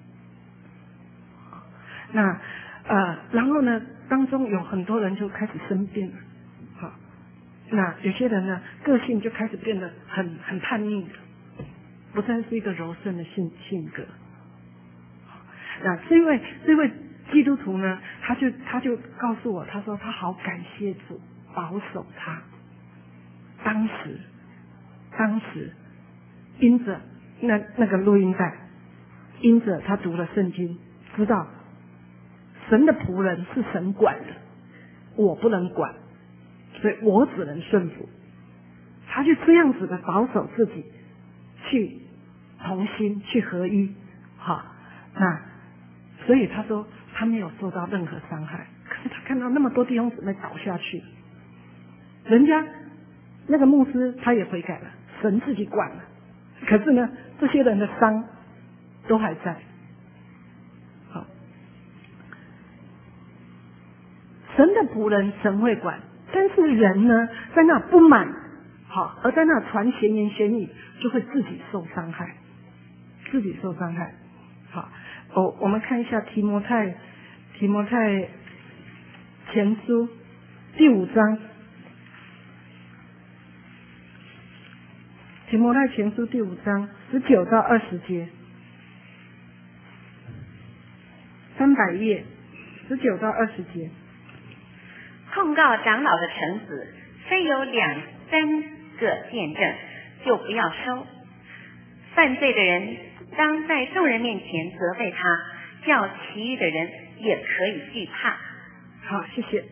那然后呢，当中有很多人就开始生病了。好，那有些人呢，个性就开始变得很叛逆了，不再是一个柔顺的性格。那这位基督徒呢，他就告诉我，他说他好感谢主保守他。当时因着那个录音带，因着他读了圣经，知道神的仆人是神管的，我不能管，所以我只能顺服。他就这样子的保守自己，去同心，去合一。好，那所以他说他没有受到任何伤害，可是他看到那么多弟兄姊妹倒下去，人家那个牧师他也悔改了，神自己管了，可是呢，这些人的伤都还在。好，神的仆人神会管，但是人呢，在那不满，好，而在那传闲言闲语，就会自己受伤害。好，我们看一下提摩太前书第5章。提摩太前书第5章19到20节，300页，19到20节。 控告长老的臣子，非有2、3个见证，就不要收。犯罪的人当在众人面前责备他，叫其余的人也可以惧怕。 好，谢谢。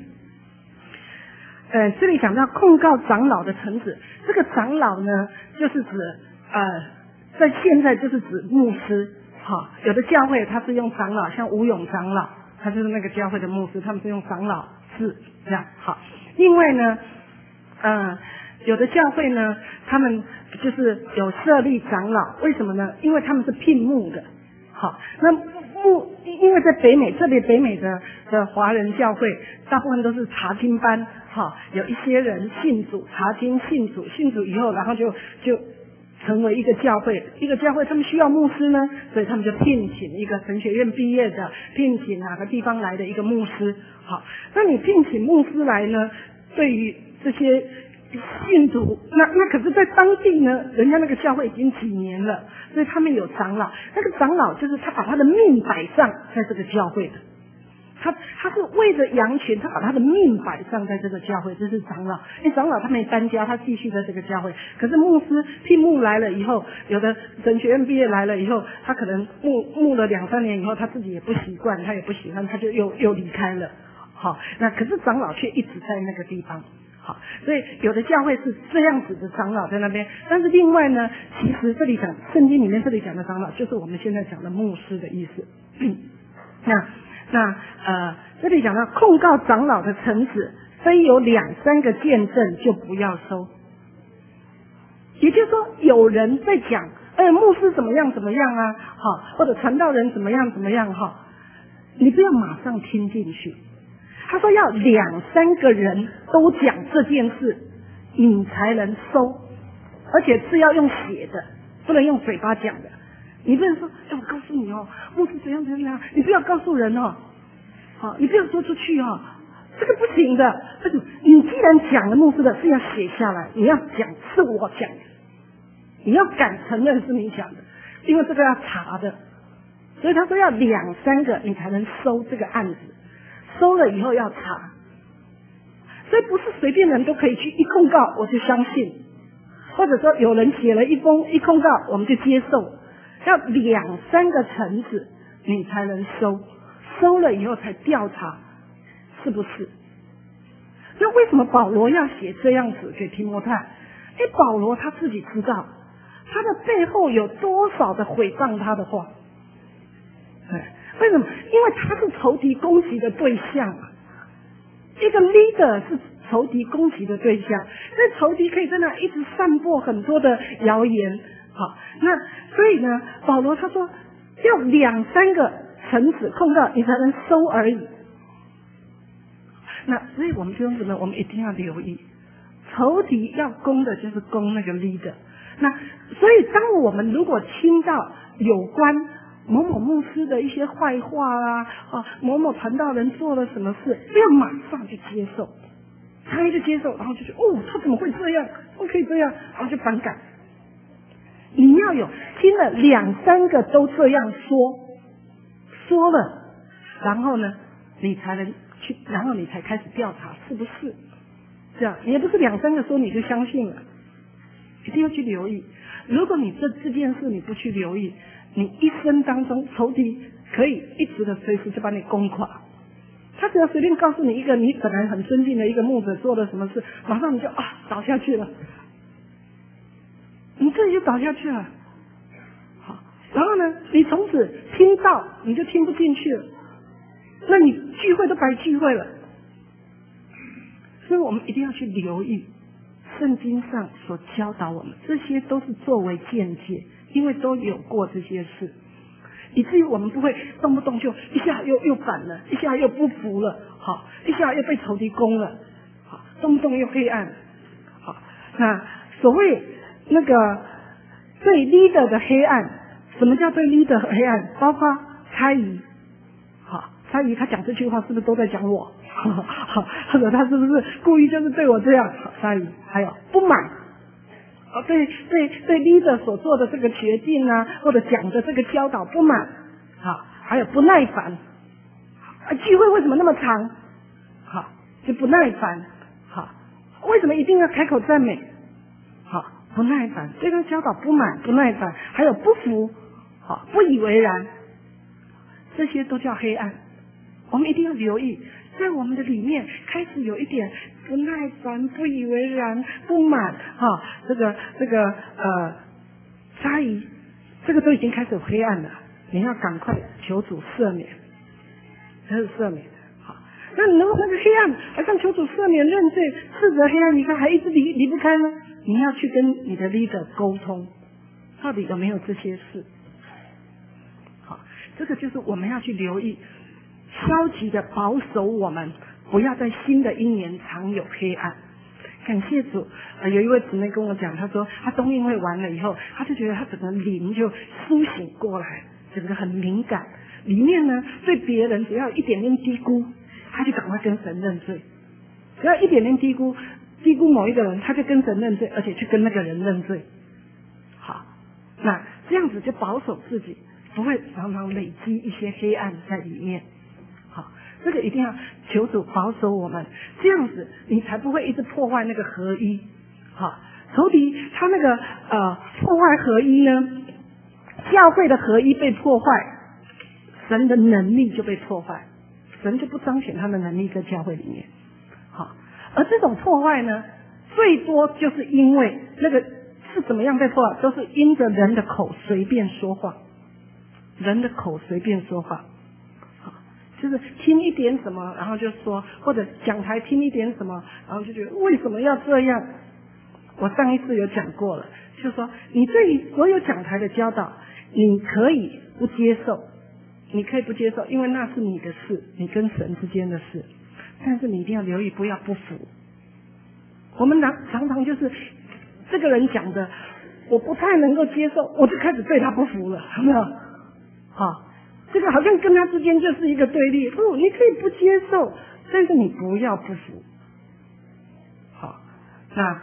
这里讲到控告长老的臣子，这个长老呢，就是指在现在就是指牧师。好，有的教会他是用长老，像吴勇长老，他就是那个教会的牧师，他们是用长老制这样。好，另外呢，有的教会呢，他们就是有设立长老，为什么呢？因为他们是聘牧的。好，那因为在北美，特别北美的华人教会，大部分都是查经班，哈，有一些人信主，查经信主以后，然后就成为一个教会，他们需要牧师呢，所以他们就聘请一个神学院毕业的，聘请哪个地方来的一个牧师。好，那你聘请牧师来呢，对于这些信徒，那可是在当地呢，人家那个教会已经几年了，所以他们有长老。那个长老就是他把他的命摆上在这个教会的，他是为了羊群，他把他的命摆上在这个教会，这是长老。因为长老他没搬家，他继续在这个教会。可是牧师聘牧来了以后，有的神学院毕业来了以后，他可能牧了2、3年以后，他自己也不习惯，他也不喜欢，他就又离开了。好，那可是长老却一直在那个地方。好，所以有的教会是这样子的长老在那边，但是另外呢，其实这里讲圣经里面这里讲的长老，就是我们现在讲的牧师的意思。这里讲到控告长老的臣子，非有2、3个见证，就不要收。也就是说，有人在讲，牧师怎么样啊，好，或者传道人怎么样哈，你不要马上听进去。他说要2、3个人都讲这件事，你才能收，而且是要用写的，不能用嘴巴讲的。你不能说，我告诉你哦，牧师怎样，你不要告诉人哦，好，你不要说出去哦，这个不行的。你既然讲了牧师的，是要写下来，你要讲是我讲的，你要敢承认是你讲的，因为这个要查的。所以他说要2、3个，你才能收这个案子。收了以后要查， 所以不是随便人都可以去一控告我就相信，或者说有人写了一控告我们就接受，要2、3个层次你才能收了以后才调查是不是。那为什么保罗要写这样子给提摩太？因为保罗他自己知道他的背后有多少的毁谤他的话。为什么？因为他是仇敌攻击的对象，一个 leader 是仇敌攻击的对象，所以仇敌可以在那一直散播很多的谣言。好，那所以呢，保罗他说要2、3个层次控告你才能收而已。那所以我们弟兄姊妹，我们一定要留意，仇敌要攻的就是攻那个 leader。那所以当我们如果听到有关某某牧师的一些坏话啦，某某传道人做了什么事，不要马上去接受，他一直接受，然后就觉得他怎么会这样，不可以这样，然后就反感。你要有听了2、3个都这样说了，然后呢，你才能去，然后你才开始调查是不是这样，也不是2、3个说你就相信了，一定要去留意。如果你这件事你不去留意，你一生当中仇敌可以一直的随时就把你攻垮。他只要随便告诉你一个你本来很尊敬的一个牧者做了什么事，马上你就倒下去了，你这里就倒下去了。好，然后呢，你从此听到你就听不进去了，那你聚会都白聚会了。所以我们一定要去留意圣经上所教导我们，这些都是作为见解，因为都有过这些事，以至于我们不会动不动就一下又反了，一下又不服了，好，一下又被仇敌攻了，好，动不动又黑暗。好，那所谓那个对 leader 的黑暗，什么叫对 leader 的黑暗？包括猜疑，好，猜疑他讲这句话是不是都在讲我？好，或者他是不是故意就是对我这样？猜疑，还有不满。对 leader 所做的这个决定啊，或者讲的这个教导不满，好，还有不耐烦，聚会为什么那么长？好，就不耐烦，好，为什么一定要开口赞美？好，不耐烦，对这个教导不满、不耐烦，还有不服，好，不以为然，这些都叫黑暗。我们一定要留意，在我们的里面开始有一点不耐烦、不以为然、不满，这个猜疑，这个都已经开始有黑暗了。你要赶快求主赦免，求主赦免。好，那你如果那个黑暗还向求主赦免认罪，斥责黑暗，你看还一直离不开呢？你要去跟你的 leader 沟通，到底有没有这些事？好，这个就是我们要去留意。消极的保守我们，不要在新的一年常有黑暗。感谢主，有一位姊妹跟我讲，她说她冬运会完了以后，她就觉得她整个灵就苏醒过来，整个很敏感，里面呢对别人只要一点点低估，她就赶快跟神认罪，只要一点点低估某一个人，她就跟神认罪，而且去跟那个人认罪。好，那这样子就保守自己，不会常常累积一些黑暗在里面。好，这个一定要求主保守我们，这样子你才不会一直破坏那个合一。好，仇敌他那个破坏合一呢，教会的合一被破坏，神的能力就被破坏，神就不彰显他的能力在教会里面。好，而这种破坏呢，最多就是因为那个是怎么样被破坏，都是因着人的口随便说话，人的口随便说话。就是听一点什么，然后就说，或者讲台听一点什么，然后就觉得为什么要这样？我上一次有讲过了，就是说你对于所有讲台的教导，你可以不接受，你可以不接受，因为那是你的事，你跟神之间的事。但是你一定要留意，不要不服。我们常常就是这个人讲的，我不太能够接受，我就开始对他不服了，有没有？好。这个好像跟他之间就是一个对立，不，你可以不接受，但是你不要不服。好，那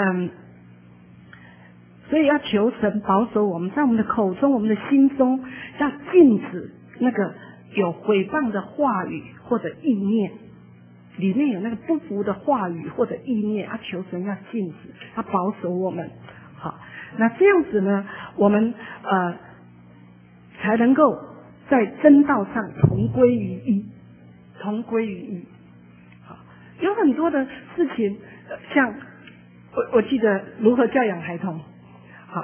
所以要求神保守我们，在我们的口中、我们的心中，要禁止那个有毁谤的话语或者意念。 里面有那个不服的话语或者意念，求神要禁止，他保守我们。好，那这样子呢，我们才能够在真道上同归于一，同归于一。好，有很多的事情，像我记得如何教养孩童，好，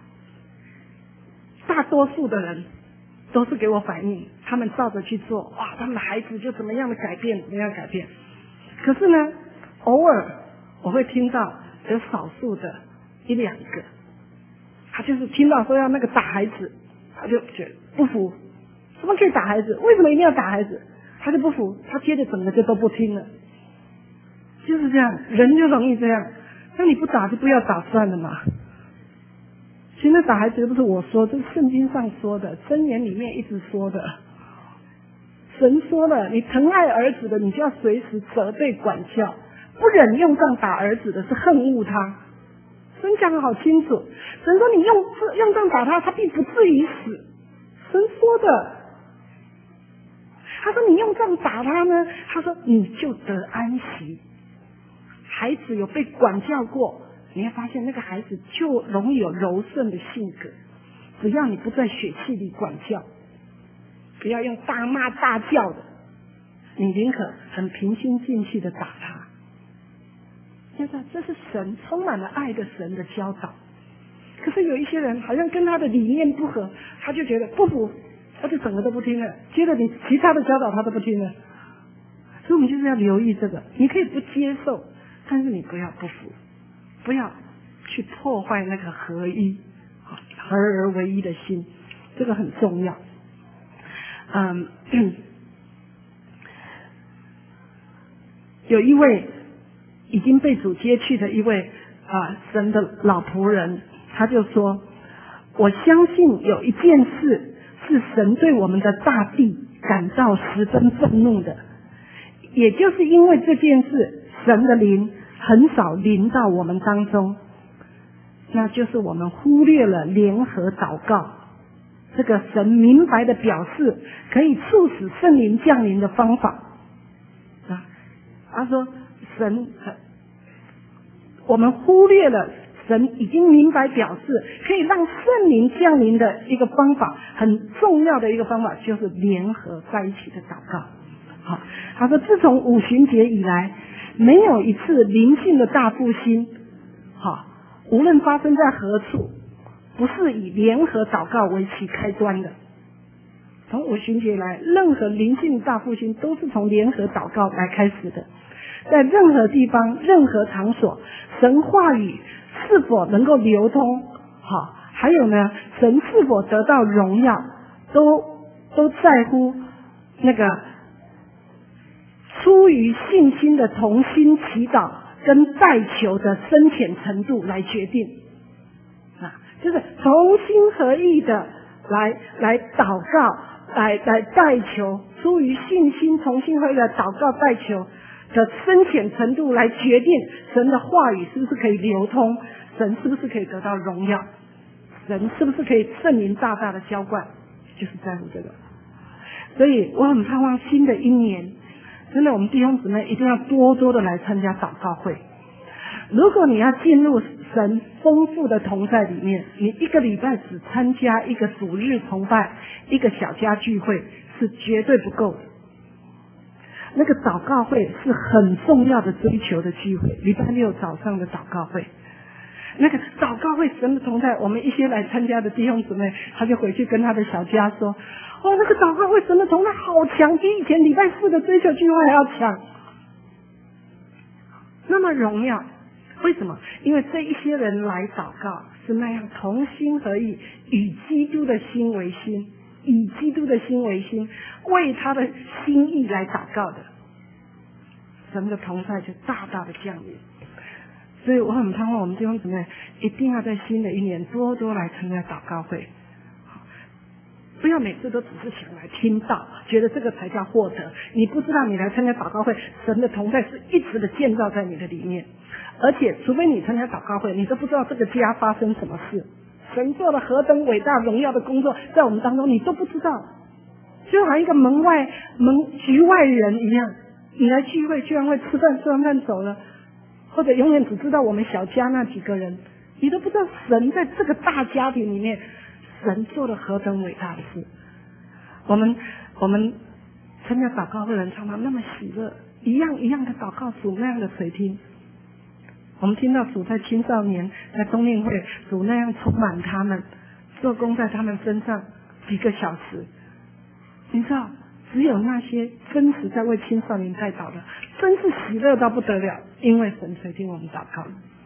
大多数的人都是给我反映，他们照着去做，哇，他们的孩子就怎么样的改变，怎么样改变。可是呢，偶尔我会听到有少数的一两个，他就是听到说要那个打孩子，他就觉得不服，怎么可以打孩子？为什么一定要打孩子？他就不服，他接着整个就都不听了。就是这样，人就容易这样。那你不打就不要打算了嘛。其实打孩子又不是我说，这是圣经上说的，箴言里面一直说的。神说了，你疼爱儿子的，你就要随时责备管教；不忍用杖打儿子的，是恨恶他。神讲得好清楚，神说你用杖打他，他必不至于死。神说的，他说你用杖打他呢，他说你就得安息。孩子有被管教过，你会发现那个孩子就容易有柔顺的性格。只要你不在血气里管教，不要用大骂大叫的，你宁可很平心静气的打他。这是神充满了爱的神的教导。可是有一些人好像跟他的理念不合，他就觉得不服，他就整个都不听了，接着你其他的教导他都不听了。所以我们就是要留意这个，你可以不接受，但是你不要不服，不要去破坏那个合一、合而为一的心，这个很重要。有一位已经被主接去的一位神的老仆人，他就说：我相信有一件事是神对我们的大地感到十分愤怒的，也就是因为这件事，神的灵很少临到我们当中，那就是我们忽略了联合祷告这个神明白的表示可以促使圣灵降临的方法。他说我们忽略了神已经明白表示可以让圣灵降临的一个方法，很重要的一个方法就是联合在一起的祷告。好，他说自从五旬节以来，没有一次灵性的大复兴，好，无论发生在何处，不是以联合祷告为其开端的。从五旬节来，任何灵性大复兴都是从联合祷告来开始的。在任何地方、任何场所，神话语是否能够流通，好，还有呢，神是否得到荣耀，都在乎那个出于信心的同心祈祷跟代求的深浅程度来决定。就是同心合意的来祷告，来代求，出于信心同心合意的祷告代求的深浅程度来决定神的话语是不是可以流通，神是不是可以得到荣耀，神是不是可以圣灵大大的浇灌，就是在乎这个。所以我很盼望新的一年，真的我们弟兄姊妹一定要多多的来参加祷告会。如果你要进入神丰富的同在里面，你一个礼拜只参加一个主日崇拜，一个小家聚会是绝对不够的。那个祷告会是很重要的追求的聚会，礼拜六早上的祷告会，那个祷告会神的同在，我们一些来参加的弟兄姊妹，他就回去跟他的小家说：哦，那个祷告会神的同在好强，比以前礼拜四的追求聚会还要强，那么荣耀。为什么？因为这一些人来祷告是那样同心合意，与基督的心为心，以基督的心为心，为他的心意来祷告的，神的同在就大大的降临。所以我很盼望我们弟兄姊妹一定要在新的一年多多来参加祷告会，不要每次都只是想来听道，觉得这个才叫获得。你不知道你来参加祷告会，神的同在是一直的建造在你的里面，而且除非你参加祷告会，你都不知道这个家发生什么事，神做了何等伟大荣耀的工作在我们当中，你都不知道，就好像一个局外人一样， 你来聚会，聚完会吃饭，吃完饭走了，或者永远只知道我们小家那几个人，你都不知道神在这个大家庭里面，神做了何等伟大的事。我们参加祷告的人常常那么喜乐，一样的祷告，主那样的垂听。我们听到主在青少年在冬令会，主那样充满他们，做工在他们身上几个小时。你知道，只有那些真实在为青少年代祷的，真是喜乐到不得了，因为神垂听我们祷告。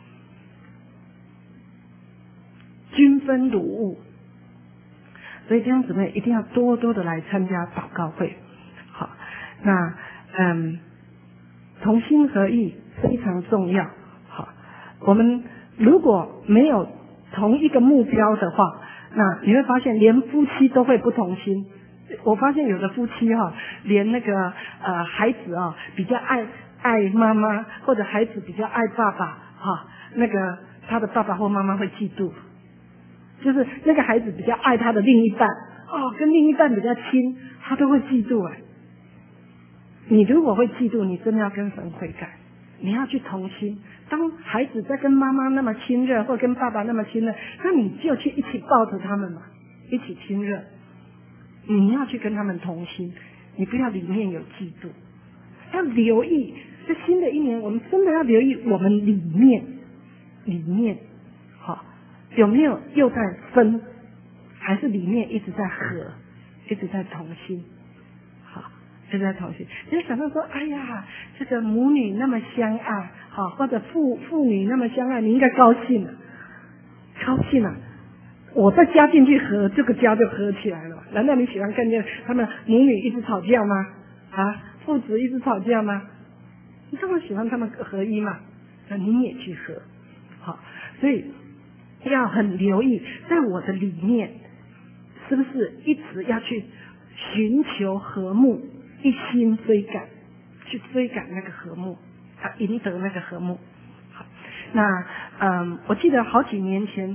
均分乳物，所以弟兄姊妹一定要多多的来参加祷告会。好，那同心合意非常重要。好，我们如果没有同一个目标的话，那你会发现连夫妻都会不同心。我发现有的夫妻连那个孩子比较爱妈妈，或者孩子比较爱爸爸那个他的爸爸或妈妈会嫉妒，就是那个孩子比较爱他的另一半跟另一半比较亲，他都会嫉妒。你如果会嫉妒，你真的要跟神悔改，你要去同心。当孩子在跟妈妈那么亲热，或跟爸爸那么亲热，那你就去一起抱着他们嘛，一起亲热。你要去跟他们同心，你不要里面有嫉妒，要留意。这新的一年，我们真的要留意我们里面，有没有又在分，还是里面一直在合，一直在同心。一直在同心。你就想到说，哎呀，这个母女那么相爱，或者父女那么相爱，你应该高兴了，高兴了。我再加进去合，这个家就合起来了。难道你喜欢看见他们母女一直吵架吗？父子一直吵架吗？你当然喜欢他们合一嘛。那你也去合，好，所以要很留意，在我的里面，是不是一直要去寻求和睦，一心追赶，去追赶那个和睦，赢得那个和睦。好，那我记得好几年前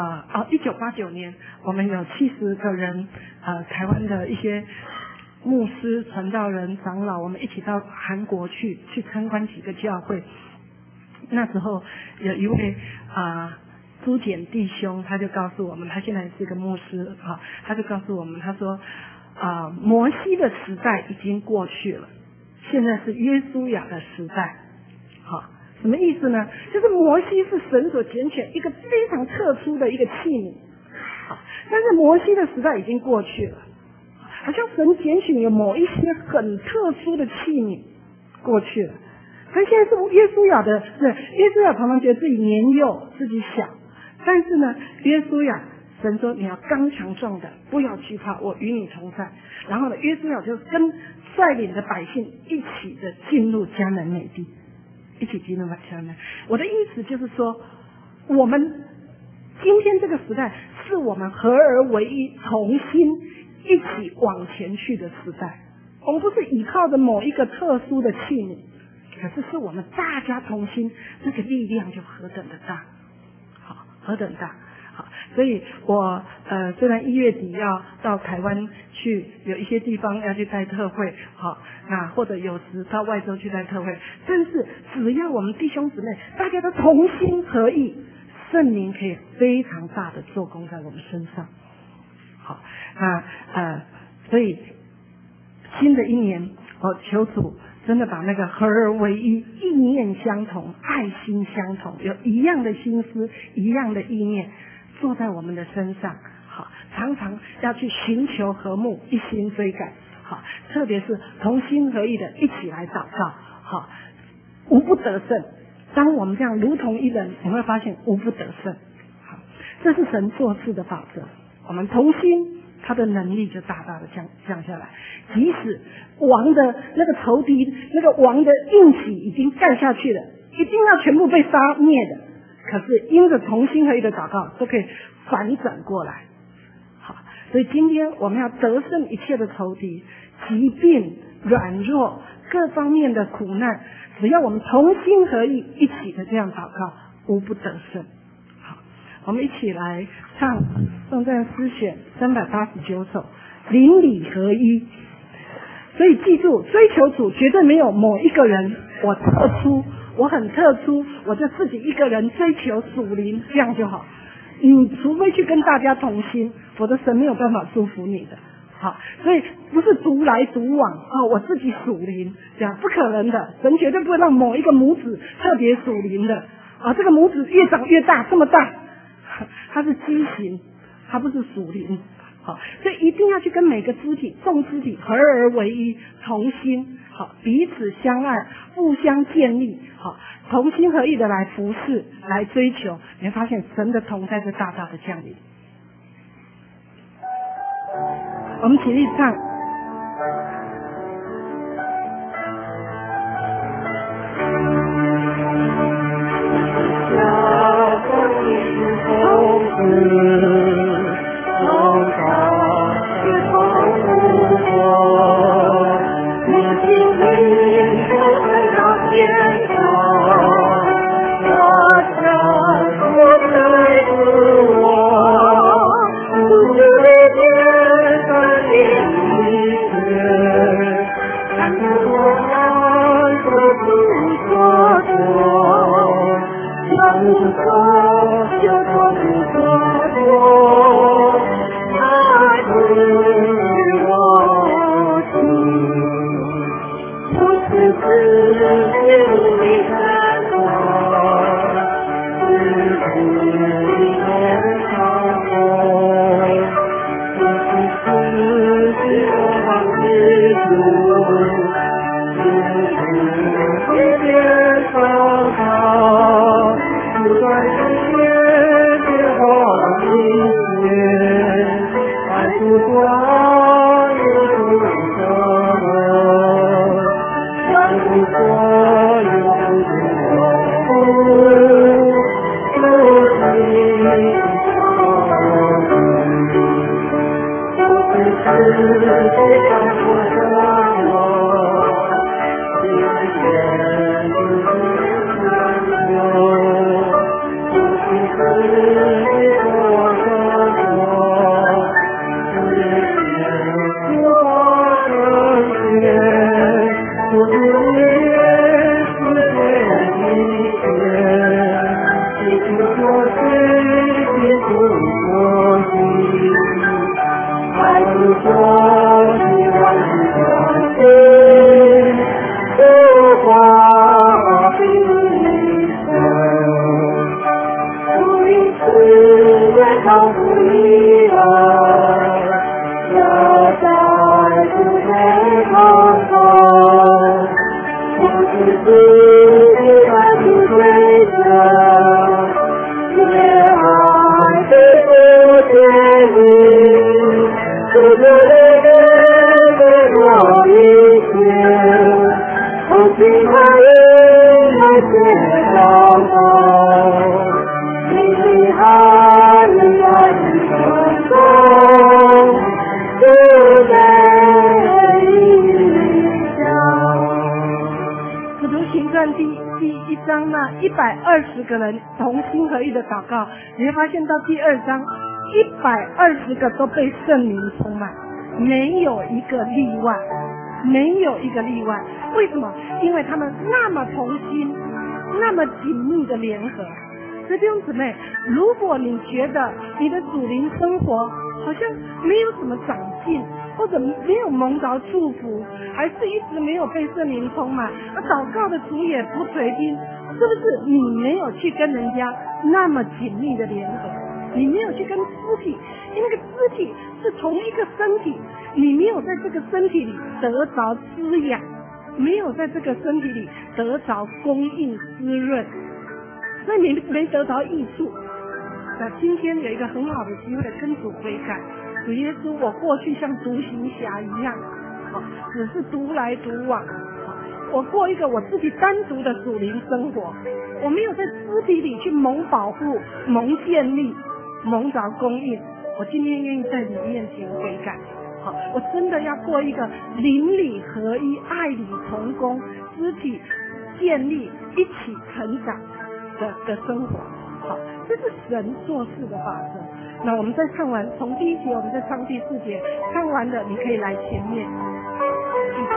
，1989年，我们有70个人，台湾的一些牧师、传道人、长老，我们一起到韩国去参观几个教会。那时候有一位朱简弟兄，他就告诉我们，他现在是个牧师他就告诉我们，他说摩西的时代已经过去了，现在是约书亚的时代。什么意思呢？就是摩西是神所拣选一个非常特殊的一个器皿，但是摩西的时代已经过去了，好像神拣选有某一些很特殊的器皿过去了。他现在是约书亚的，约书亚常常觉得自己年幼，自己小，但是呢，约书亚神说你要刚强壮的，不要惧怕，我与你同在。然后呢，约书亚就跟率领的百姓一起的进入迦南美地，一起进入迦南。我的意思就是说，我们今天这个时代是我们合而为一，同心一起往前去的时代。我们不是依靠着某一个特殊的器皿，可是我们大家同心，这个力量就何等的大，何等大。所以我虽然1月底要到台湾去，有一些地方要去带特会，那或者有时到外州去带特会，但是只要我们弟兄姊妹大家都同心合意，圣灵可以非常大的做工在我们身上。好，那所以新的一年，求主真的把那个合而为一，意念相同，爱心相同，有一样的心思，一样的意念，坐在我们的身上。好，常常要去寻求和睦，一心追赶。好，特别是同心合意的一起来祷告。好，无不得胜。当我们这样如同一人，你会发现无不得胜。好，这是神做事的法则。我们同心，他的能力就大大的降下来。即使王的那个仇敌，那个王的印玺已经盖下去了，一定要全部被杀灭的，可是因着同心合意的祷告，都可以反转过来。好，所以今天我们要得胜一切的仇敌、疾病、软弱、各方面的苦难，只要我们同心合意，一起的这样祷告，无不得胜。好，我们一起来唱颂赞诗选389首，邻里合一。 所以记住，追求主绝对没有某一个人我特殊，我很特殊，我就自己一个人追求属灵，这样就好。你除非去跟大家同心，否则神没有办法祝福你的。好，所以不是独来独往我自己属灵，这样不可能的。神绝对不会让某一个母子特别属灵的这个母子越长越大，这么大，它是畸形，它不是属灵。好，所以一定要去跟每个肢体、众肢体合而为一，同心，好，彼此相爱，互相建立，好，同心合意的来服侍，来追求，你会发现神的同在是大大的降临。我们起立唱。120个人同心合意的祷告，你会发现到第2章120个都被圣灵充满，没有一个例外，没有一个例外。为什么？因为他们那么同心，那么紧密的联合。所以弟兄姊妹，如果你觉得你的属灵生活好像没有什么长进，或者没有蒙着祝福，还是一直没有被圣灵充满，祷告的主也不垂听，是不是你没有去跟人家那么紧密的联合？你没有去跟肢体，因为那个肢体是同一个身体，你没有在这个身体里得着滋养，没有在这个身体里得着供应滋润，所以你没得着益处。那今天有一个很好的机会跟主悔改，主耶稣，我过去像独行侠一样，只是独来独往，我过一个我自己单独的属灵生活，我没有在肢体里去蒙保护、蒙建立、蒙着供应。我今天愿意在你面前悔改，我真的要过一个邻里合一、爱里同工、肢体建立、一起成长的生活。好，这是神做事的法则。那我们再唱完，从第1节我们再唱第4节，唱完了你可以来前面。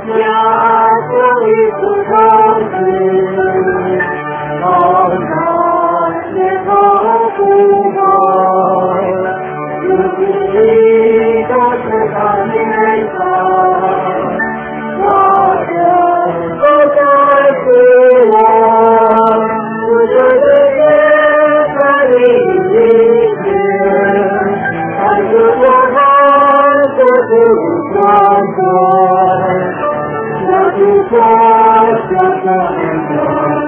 家就一处长子，好难也好不好，自己都是他脸上，我的不再是我，不觉得也在里面，还是我还是不转过，我只说这个